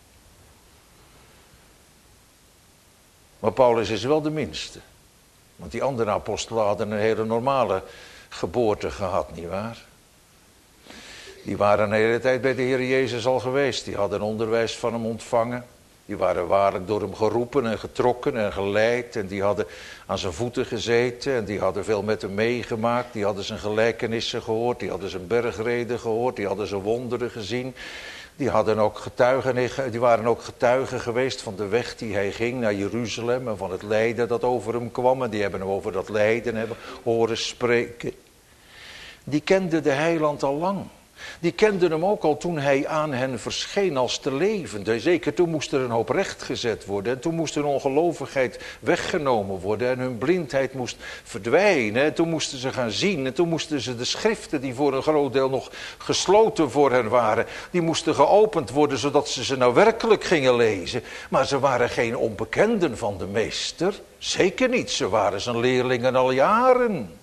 Maar Paulus is wel de minste. Want die andere apostelen hadden een hele normale geboorte gehad, nietwaar? Die waren een hele tijd bij de Heer Jezus al geweest. Die hadden onderwijs van hem ontvangen. Die waren waarlijk door hem geroepen en getrokken en geleid. En die hadden aan zijn voeten gezeten. En die hadden veel met hem meegemaakt. Die hadden zijn gelijkenissen gehoord. Die hadden zijn bergreden gehoord. Die hadden zijn wonderen gezien. Die, hadden ook getuigen, die waren ook getuigen geweest van de weg die hij ging naar Jeruzalem. En van het lijden dat over hem kwam. En die hebben hem over dat lijden hebben horen spreken. Die kenden de heiland al lang. Die kenden hem ook al toen hij aan hen verscheen als de levende. Zeker toen moest er een hoop recht gezet worden. En toen moest hun ongelovigheid weggenomen worden. En hun blindheid moest verdwijnen. En toen moesten ze gaan zien. En toen moesten ze de schriften die voor een groot deel nog gesloten voor hen waren. Die moesten geopend worden zodat ze ze nou werkelijk gingen lezen. Maar ze waren geen onbekenden van de meester. Zeker niet. Ze waren zijn leerlingen al jaren.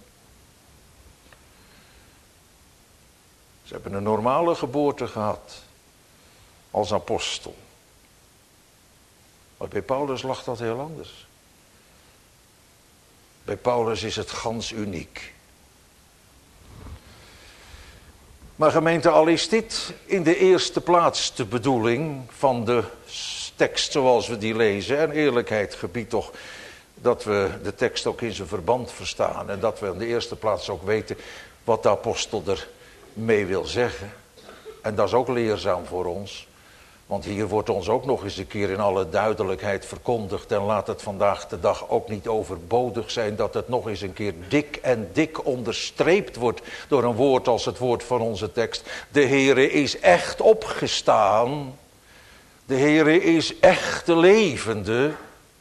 Ze hebben een normale geboorte gehad als apostel. Maar bij Paulus lag dat heel anders. Bij Paulus is het gans uniek. Maar gemeente, al is dit in de eerste plaats de bedoeling van de tekst zoals we die lezen. En eerlijkheid gebiedt toch dat we de tekst ook in zijn verband verstaan. En dat we in de eerste plaats ook weten wat de apostel er mee wil zeggen. En dat is ook leerzaam voor ons. Want hier wordt ons ook nog eens een keer in alle duidelijkheid verkondigd. En laat het vandaag de dag ook niet overbodig zijn dat het nog eens een keer dik en dik onderstreept wordt door een woord als het woord van onze tekst. De Heere is echt opgestaan. De Heere is echt de levende.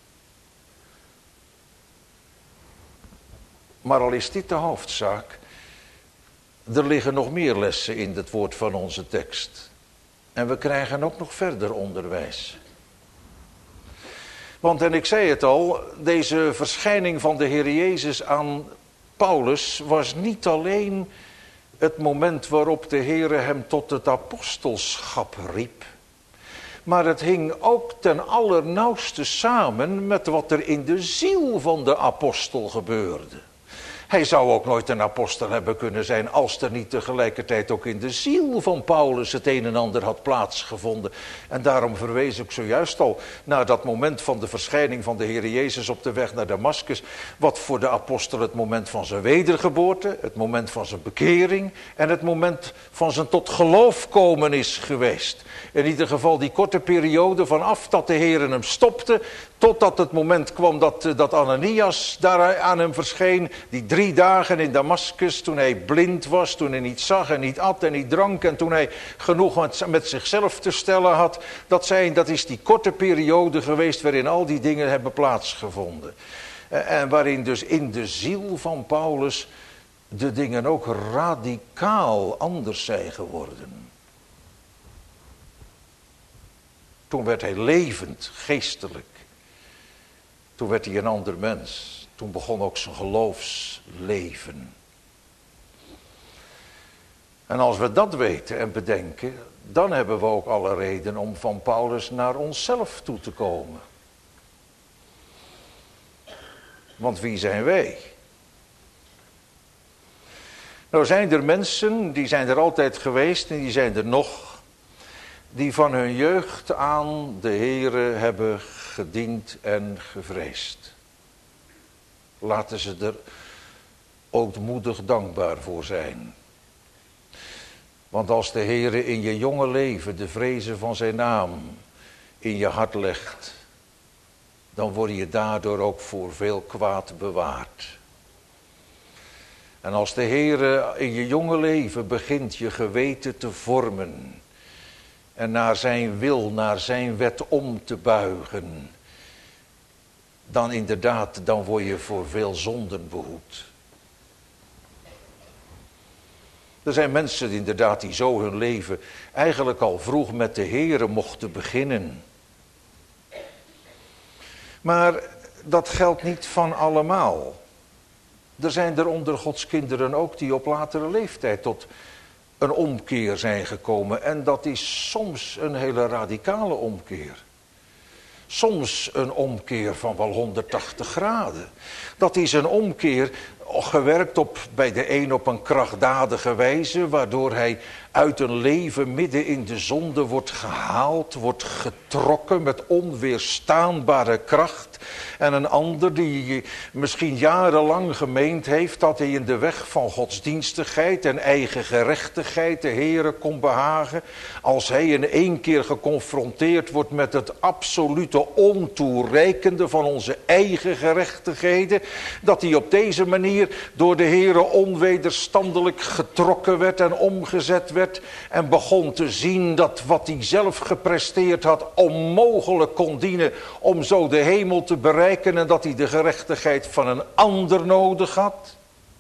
Maar al is dit de hoofdzaak, er liggen nog meer lessen in het woord van onze tekst. En we krijgen ook nog verder onderwijs. Want, en ik zei het al, deze verschijning van de Heer Jezus aan Paulus was niet alleen het moment waarop de Heer hem tot het apostelschap riep. Maar het hing ook ten allernauwste samen met wat er in de ziel van de apostel gebeurde. Hij zou ook nooit een apostel hebben kunnen zijn als er niet tegelijkertijd ook in de ziel van Paulus het een en ander had plaatsgevonden. En daarom verwees ik zojuist al naar dat moment van de verschijning van de Heer Jezus op de weg naar Damaskus. Wat voor de apostel het moment van zijn wedergeboorte, het moment van zijn bekering en het moment van zijn tot geloof komen is geweest. In ieder geval die korte periode vanaf dat de Heer hem stopte, totdat het moment kwam dat, dat Ananias daar aan hem verscheen. Die drie dagen in Damaskus, toen hij blind was, toen hij niet zag en niet at en niet drank. En toen hij genoeg met, met zichzelf te stellen had. Dat, zijn, dat is die korte periode geweest waarin al die dingen hebben plaatsgevonden. En waarin dus in de ziel van Paulus de dingen ook radicaal anders zijn geworden. Toen werd hij levend, geestelijk. Toen werd hij een ander mens. Toen begon ook zijn geloofsleven. En als we dat weten en bedenken, dan hebben we ook alle reden om van Paulus naar onszelf toe te komen. Want wie zijn wij? Nou zijn er mensen, die zijn er altijd geweest en die zijn er nog, die van hun jeugd aan de Heere hebben gediend en gevreesd. Laten ze er ootmoedig dankbaar voor zijn. Want als de Heere in je jonge leven de vrezen van zijn naam in je hart legt, dan word je daardoor ook voor veel kwaad bewaard. En als de Heere in je jonge leven begint je geweten te vormen en naar zijn wil, naar zijn wet om te buigen, dan inderdaad, dan word je voor veel zonden behoed. Er zijn mensen inderdaad die zo hun leven eigenlijk al vroeg met de Heere mochten beginnen. Maar dat geldt niet van allemaal. Er zijn er onder Gods kinderen ook die op latere leeftijd tot een omkeer zijn gekomen. En dat is soms een hele radicale omkeer. Soms een omkeer van wel honderdtachtig graden. Dat is een omkeer gewerkt op, bij de een op een krachtdadige wijze, waardoor hij uit een leven midden in de zonde wordt gehaald, wordt getrokken met onweerstaanbare kracht. En een ander die misschien jarenlang gemeend heeft dat hij in de weg van godsdienstigheid en eigen gerechtigheid de Heere kon behagen. Als hij in één keer geconfronteerd wordt met het absolute ontoereikende van onze eigen gerechtigheden, dat hij op deze manier door de Heere onwederstandelijk getrokken werd en omgezet werd en begon te zien dat wat hij zelf gepresteerd had onmogelijk kon dienen om zo de hemel te bereiken en dat hij de gerechtigheid van een ander nodig had.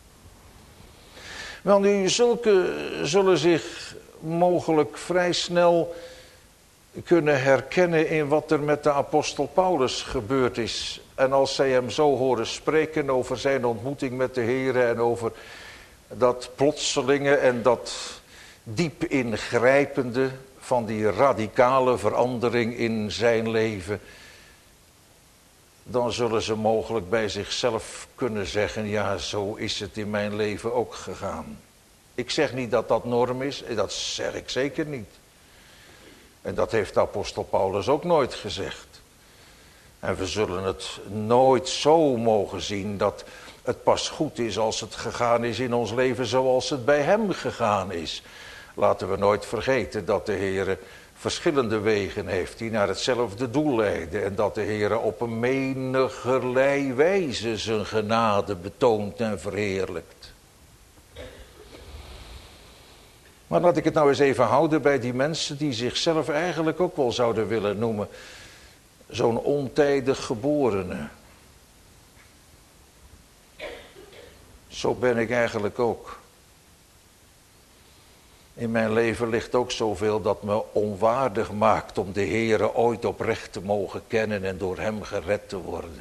Wel nu, zulke zullen zich mogelijk vrij snel kunnen herkennen in wat er met de apostel Paulus gebeurd is. En als zij hem zo horen spreken over zijn ontmoeting met de Heere en over dat plotselinge en dat diep ingrijpende van die radicale verandering in zijn leven, dan zullen ze mogelijk bij zichzelf kunnen zeggen, ja, zo is het in mijn leven ook gegaan. Ik zeg niet dat dat norm is, dat zeg ik zeker niet. En dat heeft de apostel Paulus ook nooit gezegd. En we zullen het nooit zo mogen zien dat het pas goed is als het gegaan is in ons leven zoals het bij hem gegaan is. Laten we nooit vergeten dat de Heere verschillende wegen heeft die naar hetzelfde doel leiden. En dat de Heere op een menigerlei wijze zijn genade betoont en verheerlijkt. Maar laat ik het nou eens even houden bij die mensen die zichzelf eigenlijk ook wel zouden willen noemen zo'n ontijdig geborene. Zo ben ik eigenlijk ook. In mijn leven ligt ook zoveel dat me onwaardig maakt om de Heere ooit oprecht te mogen kennen en door hem gered te worden.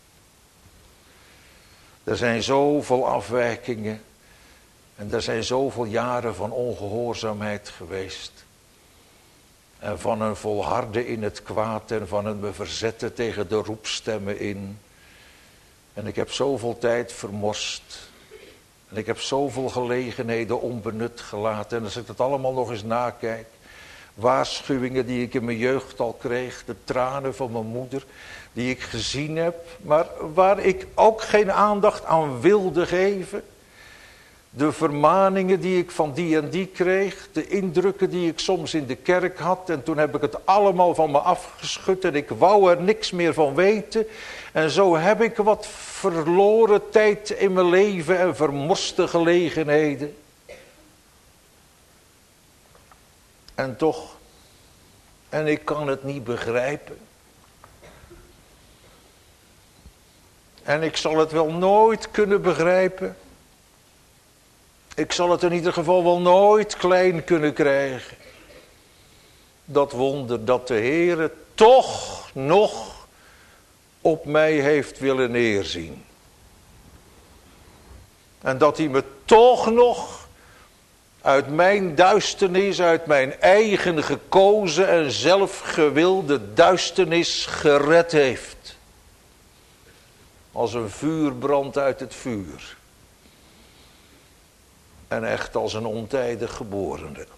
Er zijn zoveel afwijkingen en er zijn zoveel jaren van ongehoorzaamheid geweest. En van een volharden in het kwaad en van een me verzetten tegen de roepstemmen in. En ik heb zoveel tijd vermorst. En ik heb zoveel gelegenheden onbenut gelaten. En als ik dat allemaal nog eens nakijk. Waarschuwingen die ik in mijn jeugd al kreeg. De tranen van mijn moeder die ik gezien heb. Maar waar ik ook geen aandacht aan wilde geven. De vermaningen die ik van die en die kreeg. De indrukken die ik soms in de kerk had. En toen heb ik het allemaal van me afgeschud. En ik wou er niks meer van weten. En zo heb ik wat verloren tijd in mijn leven. En vermorste gelegenheden. En toch. En ik kan het niet begrijpen. En ik zal het wel nooit kunnen begrijpen. Ik zal het in ieder geval wel nooit klein kunnen krijgen. Dat wonder dat de Heere toch nog op mij heeft willen neerzien. En dat hij me toch nog uit mijn duisternis, uit mijn eigen gekozen en zelfgewilde duisternis gered heeft. Als een vuurbrandt uit het vuur. En echt als een ontijdig geborene.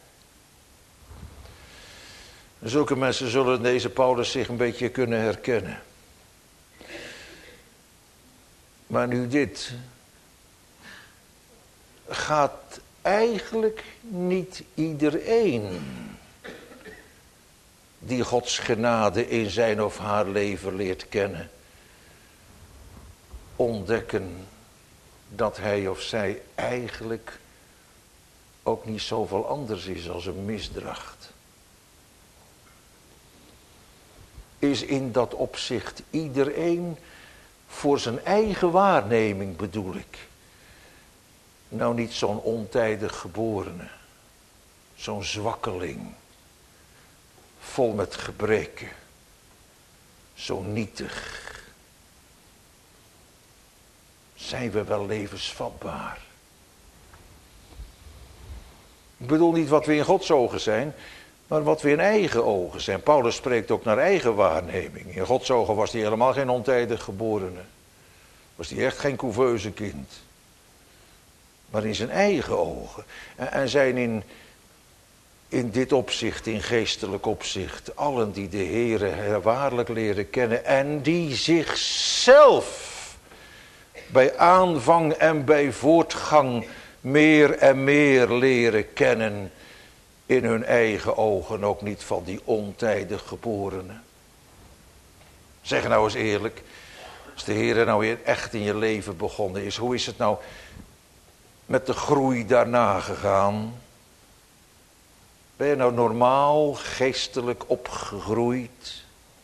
Zulke mensen zullen in deze Paulus zich een beetje kunnen herkennen. Maar nu dit. Gaat eigenlijk niet iedereen die Gods genade in zijn of haar leven leert kennen, ontdekken dat hij of zij eigenlijk ook niet zoveel anders is als een misdracht. Is in dat opzicht iedereen voor zijn eigen waarneming, bedoel ik, nou niet zo'n ontijdig geborene, zo'n zwakkeling, vol met gebreken, zo nietig. Zijn we wel levensvatbaar? Ik bedoel niet wat we in Gods ogen zijn, maar wat we in eigen ogen zijn. Paulus spreekt ook naar eigen waarneming. In Gods ogen was hij helemaal geen ontijdig geborene. Was hij echt geen couveuse kind. Maar in zijn eigen ogen. En zijn in, in dit opzicht, in geestelijk opzicht, allen die de Heere waarlijk leren kennen en die zichzelf bij aanvang en bij voortgang meer en meer leren kennen, in hun eigen ogen ook niet van die ontijdig geborenen. Zeg nou eens eerlijk, als de Heer nou weer echt in je leven begonnen is, hoe is het nou met de groei daarna gegaan? Ben je nou normaal geestelijk opgegroeid?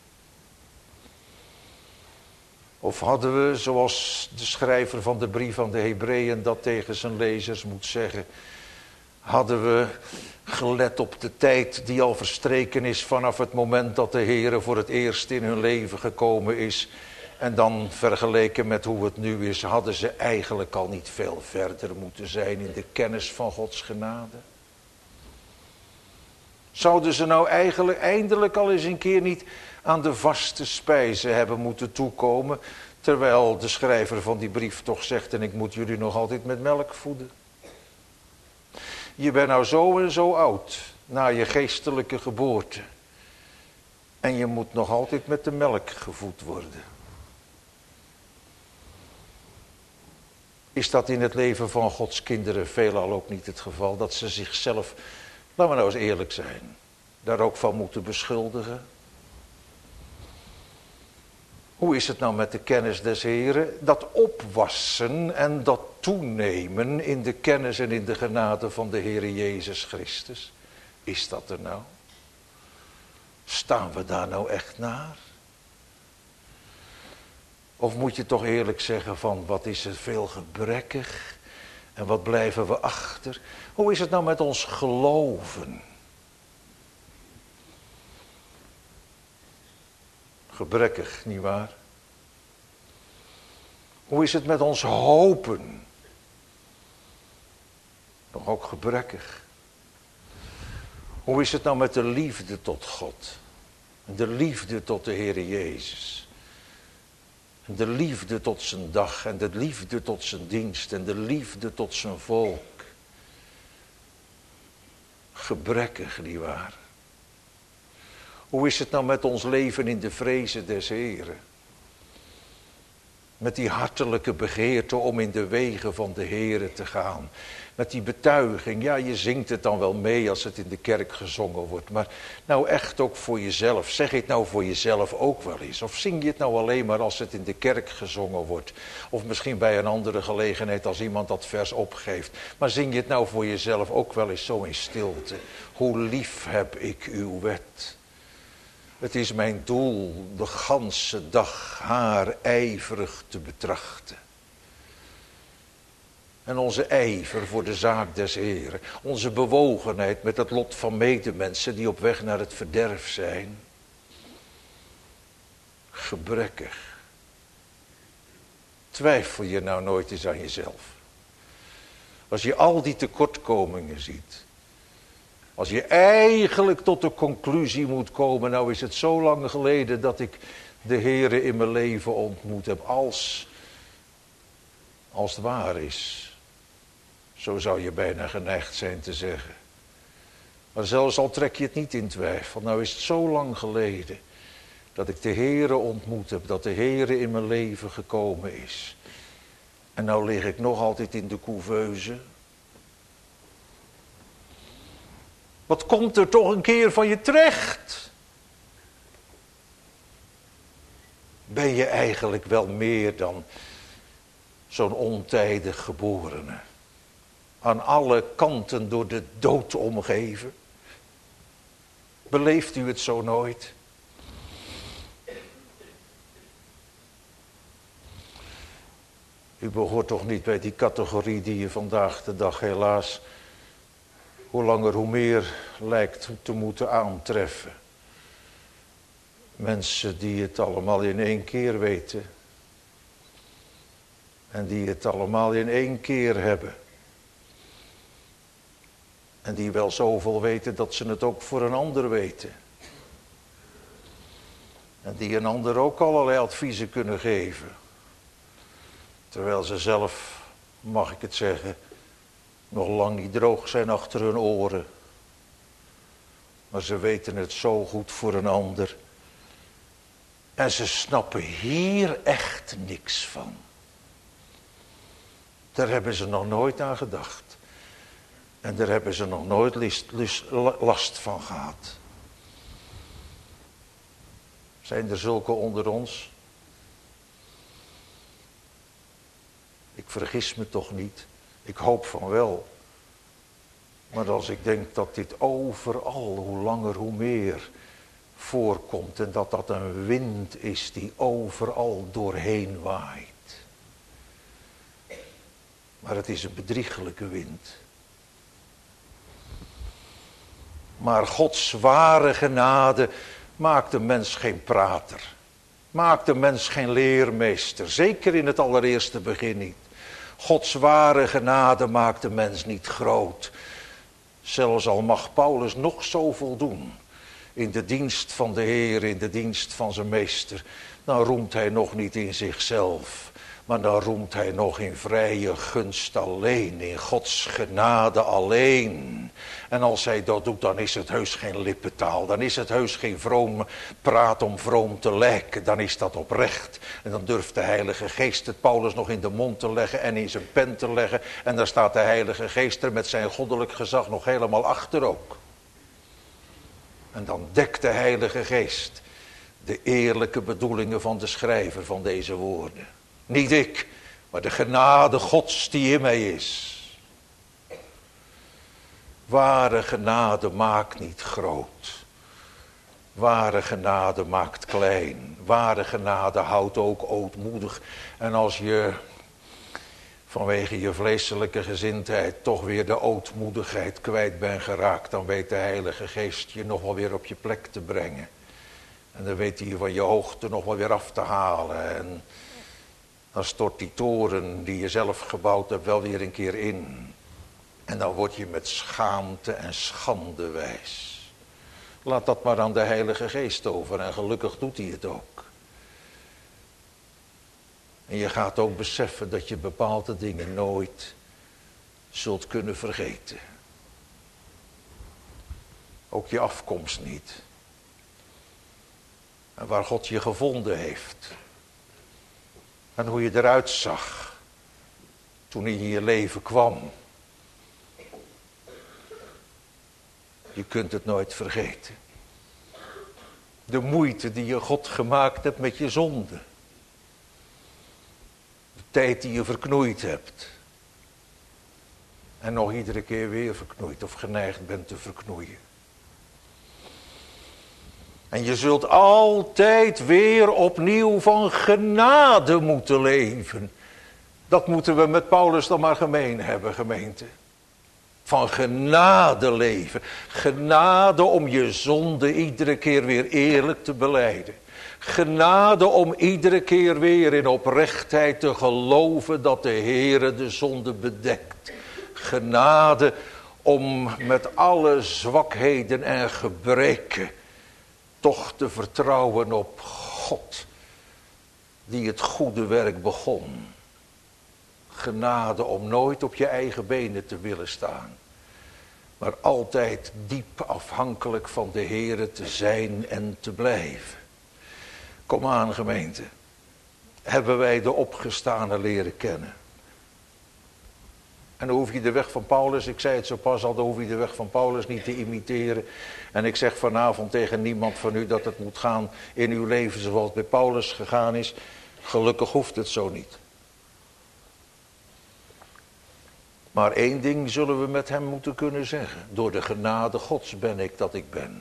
Of hadden we, zoals de schrijver van de brief aan de Hebreeën dat tegen zijn lezers moet zeggen, hadden we gelet op de tijd die al verstreken is vanaf het moment dat de Heer voor het eerst in hun leven gekomen is. En dan vergeleken met hoe het nu is, hadden ze eigenlijk al niet veel verder moeten zijn in de kennis van Gods genade. Zouden ze nou eigenlijk eindelijk al eens een keer niet aan de vaste spijzen hebben moeten toekomen, terwijl de schrijver van die brief toch zegt, en ik moet jullie nog altijd met melk voeden. Je bent nou zo en zo oud, na je geestelijke geboorte. En je moet nog altijd met de melk gevoed worden. Is dat in het leven van Gods kinderen veelal ook niet het geval, dat ze zichzelf, laten we nou eens eerlijk zijn, daar ook van moeten beschuldigen? Hoe is het nou met de kennis des Heren? Dat opwassen en dat toenemen in de kennis en in de genade van de Heere Jezus Christus. Is dat er nou? Staan we daar nou echt naar? Of moet je toch eerlijk zeggen van wat is er veel gebrekkig en wat blijven we achter? Hoe is het nou met ons geloven? Gebrekkig, nietwaar? Hoe is het met ons hopen? Nog ook gebrekkig. Hoe is het nou met de liefde tot God? De liefde tot de Heere Jezus. De liefde tot zijn dag en de liefde tot zijn dienst en de liefde tot zijn volk. Gebrekkig, nietwaar? Hoe is het nou met ons leven in de vrezen des Heren? Met die hartelijke begeerte om in de wegen van de Heren te gaan. Met die betuiging, ja, je zingt het dan wel mee als het in de kerk gezongen wordt. Maar nou echt ook voor jezelf. Zeg je het nou voor jezelf ook wel eens? Of zing je het nou alleen maar als het in de kerk gezongen wordt? Of misschien bij een andere gelegenheid als iemand dat vers opgeeft. Maar zing je het nou voor jezelf ook wel eens zo in stilte? Hoe lief heb ik uw wet. Het is mijn doel de ganse dag haar ijverig te betrachten. En onze ijver voor de zaak des Heren. Onze bewogenheid met het lot van medemensen die op weg naar het verderf zijn. Gebrekkig. Twijfel je nou nooit eens aan jezelf. Als je al die tekortkomingen ziet. Als je eigenlijk tot de conclusie moet komen, nou is het zo lang geleden dat ik de Heere in mijn leven ontmoet heb, als, als het waar is. Zo zou je bijna geneigd zijn te zeggen. Maar zelfs al trek je het niet in twijfel, nou is het zo lang geleden dat ik de Heere ontmoet heb, dat de Heere in mijn leven gekomen is. En nou lig ik nog altijd in de couveuse. Wat komt er toch een keer van je terecht? Ben je eigenlijk wel meer dan zo'n ontijdig geborene? Aan alle kanten door de dood omgeven? Beleeft u het zo nooit? U behoort toch niet bij die categorie die je vandaag de dag helaas hoe langer hoe meer lijkt te moeten aantreffen. Mensen die het allemaal in één keer weten. En die het allemaal in één keer hebben. En die wel zoveel weten dat ze het ook voor een ander weten. En die een ander ook allerlei adviezen kunnen geven. Terwijl ze zelf, mag ik het zeggen, nog lang niet droog zijn achter hun oren. Maar ze weten het zo goed voor een ander. En ze snappen hier echt niks van. Daar hebben ze nog nooit aan gedacht. En daar hebben ze nog nooit list, list, last van gehad. Zijn er zulke onder ons? Ik vergis me toch niet. Ik hoop van wel. Maar als ik denk dat dit overal, hoe langer hoe meer, voorkomt. En dat dat een wind is die overal doorheen waait. Maar het is een bedriegelijke wind. Maar Gods ware genade maakt de mens geen prater. Maakt de mens geen leermeester. Zeker in het allereerste begin niet. Gods ware genade maakt de mens niet groot. Zelfs al mag Paulus nog zoveel doen. In de dienst van de Heer, in de dienst van zijn meester. Dan roemt hij nog niet in zichzelf. Maar dan roemt hij nog in vrije gunst alleen. In Gods genade alleen. En als hij dat doet, dan is het heus geen lippentaal. Dan is het heus geen vroom praat om vroom te lijken. Dan is dat oprecht. En dan durft de Heilige Geest het Paulus nog in de mond te leggen en in zijn pen te leggen. En daar staat de Heilige Geest er met zijn goddelijk gezag nog helemaal achter ook. En dan dekt de Heilige Geest de eerlijke bedoelingen van de schrijver van deze woorden. Niet ik, maar de genade Gods die in mij is. Ware genade maakt niet groot. Ware genade maakt klein. Ware genade houdt ook ootmoedig. En als je vanwege je vleeselijke gezindheid toch weer de ootmoedigheid kwijt bent geraakt, dan weet de Heilige Geest je nog wel weer op je plek te brengen. En dan weet hij je van je hoogte nog wel weer af te halen. En dan stort die toren die je zelf gebouwd hebt wel weer een keer in. En dan word je met schaamte en schande wijs. Laat dat maar aan de Heilige Geest over en gelukkig doet hij het ook. En je gaat ook beseffen dat je bepaalde dingen nooit zult kunnen vergeten. Ook je afkomst niet. En waar God je gevonden heeft. En hoe je eruit zag toen hij in je leven kwam. Je kunt het nooit vergeten. De moeite die je God gemaakt hebt met je zonde. De tijd die je verknoeid hebt. En nog iedere keer weer verknoeid of geneigd bent te verknoeien. En je zult altijd weer opnieuw van genade moeten leven. Dat moeten we met Paulus dan maar gemeen hebben, gemeente. Van genade leven. Genade om je zonde iedere keer weer eerlijk te belijden. Genade om iedere keer weer in oprechtheid te geloven dat de Heere de zonde bedekt. Genade om met alle zwakheden en gebreken toch te vertrouwen op God, die het goede werk begon. Genade om nooit op je eigen benen te willen staan, maar altijd diep afhankelijk van de Heere te zijn en te blijven. Kom aan, gemeente, hebben wij de opgestane leren kennen? En dan hoef je de weg van Paulus, ik zei het zo pas al, dan hoef je de weg van Paulus niet te imiteren. En ik zeg vanavond tegen niemand van u dat het moet gaan in uw leven zoals het bij Paulus gegaan is. Gelukkig hoeft het zo niet. Maar één ding zullen we met hem moeten kunnen zeggen. Door de genade Gods ben ik dat ik ben.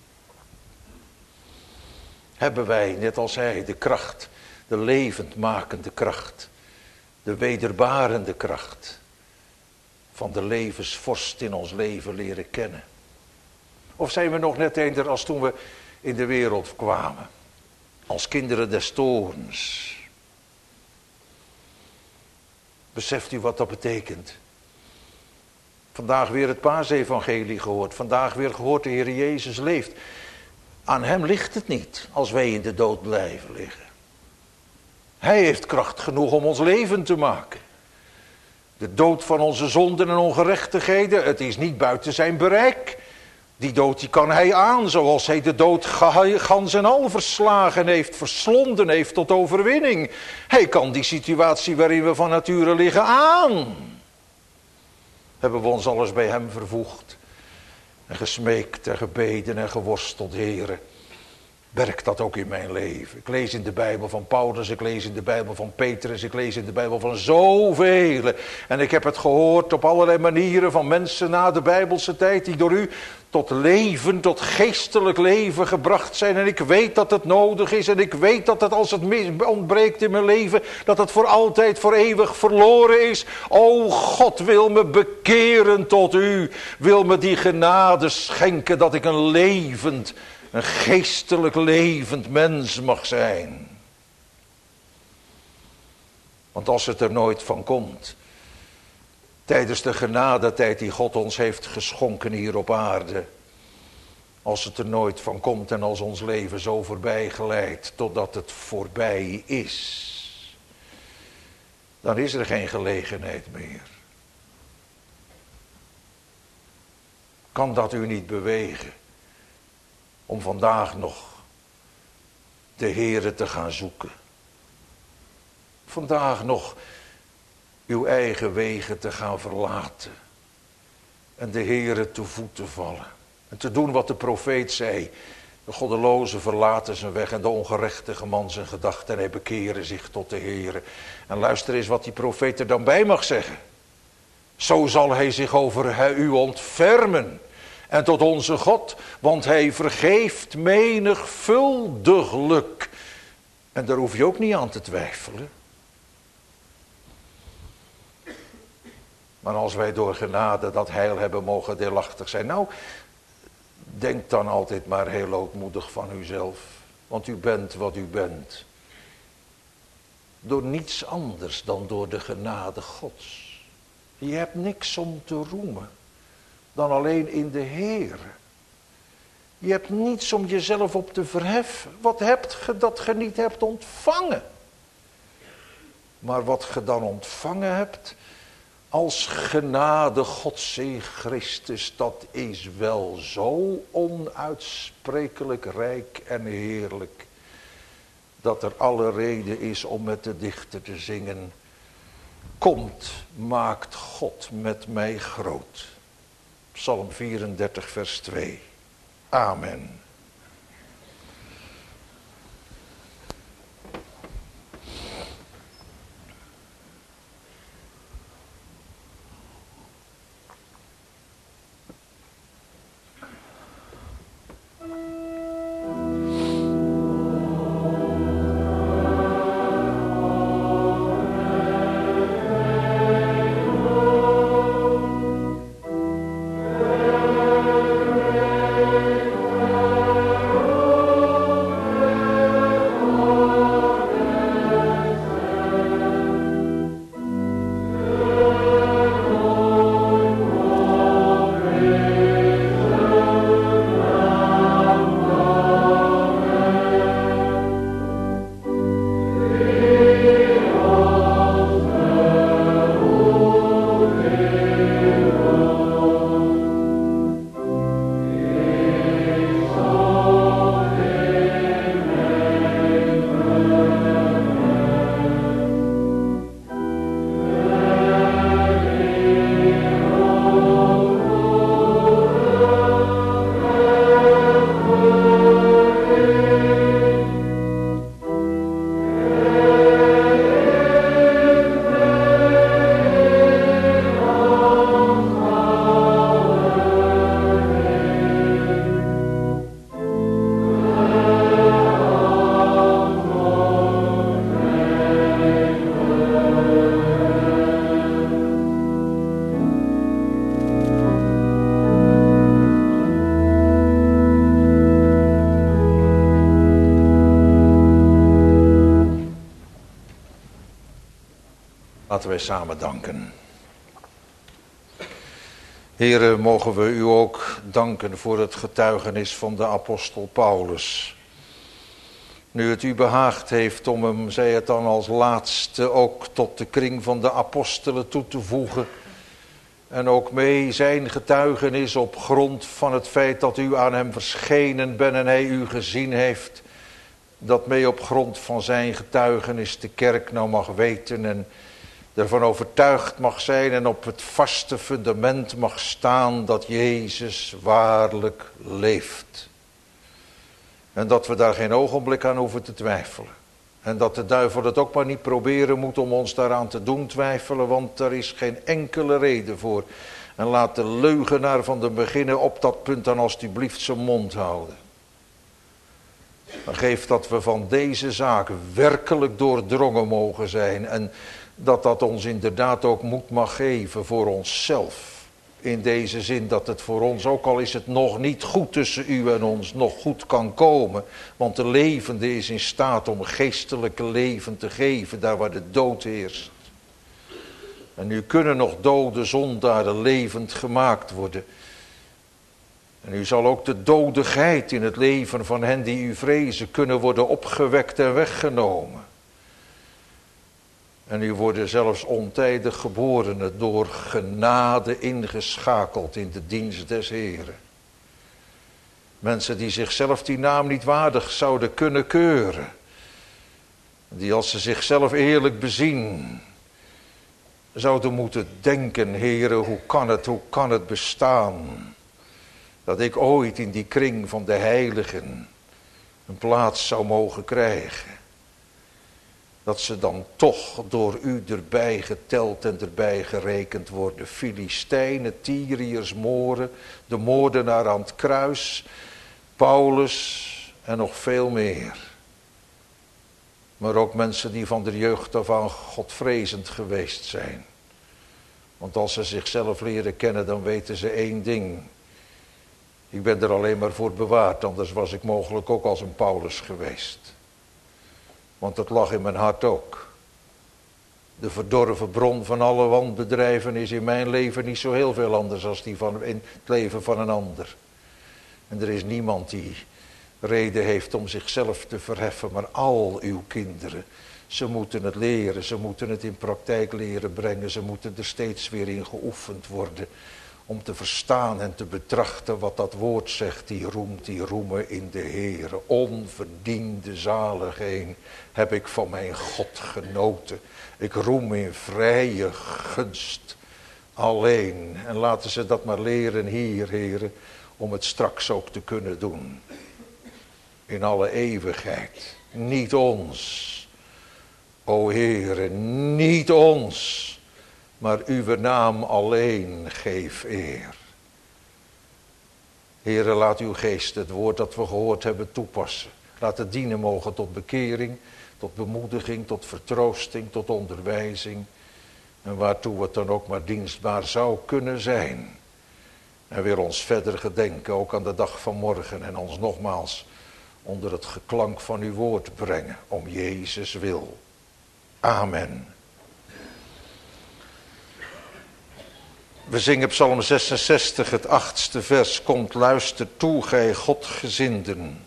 Hebben wij, net als hij, de kracht, de levendmakende kracht, de wederbarende kracht van de levensvorst in ons leven leren kennen? Of zijn we nog net eender als toen we in de wereld kwamen, als kinderen des toorns? Beseft u wat dat betekent? Vandaag weer het paasevangelie gehoord, vandaag weer gehoord de Heer Jezus leeft. Aan hem ligt het niet als wij in de dood blijven liggen. Hij heeft kracht genoeg om ons leven te maken. De dood van onze zonden en ongerechtigheden, het is niet buiten zijn bereik. Die dood die kan hij aan, zoals hij de dood gans en al verslagen heeft, verslonden heeft tot overwinning. Hij kan die situatie waarin we van nature liggen aan. Hebben we ons alles bij hem vervoegd en gesmeekt en gebeden en geworsteld, Heere. Werk dat ook in mijn leven. Ik lees in de Bijbel van Paulus, ik lees in de Bijbel van Petrus, ik lees in de Bijbel van zoveel. En ik heb het gehoord op allerlei manieren van mensen na de Bijbelse tijd die door u tot leven, tot geestelijk leven gebracht zijn. En ik weet dat het nodig is en ik weet dat het als het ontbreekt in mijn leven, dat het voor altijd, voor eeuwig verloren is. O God wil me bekeren tot u, wil me die genade schenken dat ik een levend, een geestelijk levend mens mag zijn. Want als het er nooit van komt, tijdens de genadetijd die God ons heeft geschonken hier op aarde, als het er nooit van komt en als ons leven zo voorbij glijdt totdat het voorbij is, dan is er geen gelegenheid meer. Kan dat u niet bewegen om vandaag nog de Heere te gaan zoeken? Vandaag nog uw eigen wegen te gaan verlaten en de Heere te voet te vallen. En te doen wat de profeet zei. De goddeloze verlaten zijn weg en de ongerechtige man zijn gedachten en hij bekeren zich tot de Heere. En luister eens wat die profeet er dan bij mag zeggen. Zo zal hij zich over u ontfermen. En tot onze God, want hij vergeeft menigvuldiglijk. En daar hoef je ook niet aan te twijfelen. Maar als wij door genade dat heil hebben mogen deelachtig zijn. Nou, denk dan altijd maar heel ootmoedig van uzelf. Want u bent wat u bent. Door niets anders dan door de genade Gods. Je hebt niks om te roemen dan alleen in de Heer. Je hebt niets om jezelf op te verheffen. Wat hebt ge dat ge niet hebt ontvangen? Maar wat ge dan ontvangen hebt als genade Gods in Christus, dat is wel zo onuitsprekelijk rijk en heerlijk, dat er alle reden is om met de dichter te zingen: komt, maakt God met mij groot. Psalm vierendertig vers twee. Amen. Oh Laten wij samen danken. Here, mogen we u ook danken voor het getuigenis van de apostel Paulus. Nu het u behaagd heeft om hem, zij het dan als laatste, ook tot de kring van de apostelen toe te voegen. En ook mee zijn getuigenis op grond van het feit dat u aan hem verschenen bent en hij u gezien heeft. Dat mee op grond van zijn getuigenis de kerk nou mag weten en ervan overtuigd mag zijn en op het vaste fundament mag staan dat Jezus waarlijk leeft. En dat we daar geen ogenblik aan hoeven te twijfelen. En dat de duivel het ook maar niet proberen moet om ons daaraan te doen twijfelen, want er is geen enkele reden voor. En laat de leugenaar van de beginnen op dat punt dan alstublieft zijn mond houden. Maar geef dat we van deze zaak werkelijk doordrongen mogen zijn. En dat dat ons inderdaad ook moed mag geven voor onszelf. In deze zin dat het voor ons, ook al is het nog niet goed tussen u en ons, nog goed kan komen. Want de levende is in staat om geestelijke leven te geven, daar waar de dood heerst. En nu kunnen nog dode zondaren levend gemaakt worden. En u zal ook de dodigheid in het leven van hen die u vrezen kunnen worden opgewekt en weggenomen. En u worden zelfs ontijdig geborenen door genade ingeschakeld in de dienst des Heren. Mensen die zichzelf die naam niet waardig zouden kunnen keuren. Die als ze zichzelf eerlijk bezien, zouden moeten denken, Heere, hoe kan het, hoe kan het bestaan dat ik ooit in die kring van de heiligen een plaats zou mogen krijgen. Dat ze dan toch door u erbij geteld en erbij gerekend worden. Filistijnen, Tyriërs, Mooren, de moordenaar aan het kruis, Paulus en nog veel meer. Maar ook mensen die van de jeugd af aan godvrezend geweest zijn. Want als ze zichzelf leren kennen, dan weten ze één ding. Ik ben er alleen maar voor bewaard, anders was ik mogelijk ook als een Paulus geweest. Want het lag in mijn hart ook. De verdorven bron van alle wanbedrijven is in mijn leven niet zo heel veel anders dan die van in het leven van een ander. En er is niemand die reden heeft om zichzelf te verheffen, maar al uw kinderen. Ze moeten het leren, ze moeten het in praktijk leren brengen, ze moeten er steeds weer in geoefend worden. Om te verstaan en te betrachten wat dat woord zegt, die roemt, die roemen in de Heere. Onverdiende zaligheid heb ik van mijn God genoten. Ik roem in vrije gunst alleen. En laten ze dat maar leren hier, Heere, om het straks ook te kunnen doen. In alle eeuwigheid. Niet ons, o Heere, niet ons. Maar uw naam alleen geef eer. Heere, laat uw geest het woord dat we gehoord hebben toepassen. Laat het dienen mogen tot bekering, tot bemoediging, tot vertroosting, tot onderwijzing. En waartoe het dan ook maar dienstbaar zou kunnen zijn. En weer ons verder gedenken, ook aan de dag van morgen. En ons nogmaals onder het geklank van uw woord brengen. Om Jezus wil. Amen. We zingen Psalm zesenzestig, het achtste vers. Komt, luister toe, gij Godgezinden.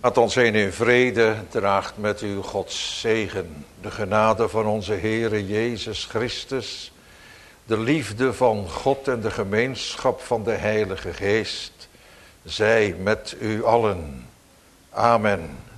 Gaat ons heen in vrede, draagt met u Gods zegen. De genade van onze Heere Jezus Christus, de liefde van God en de gemeenschap van de Heilige Geest, zij met u allen. Amen.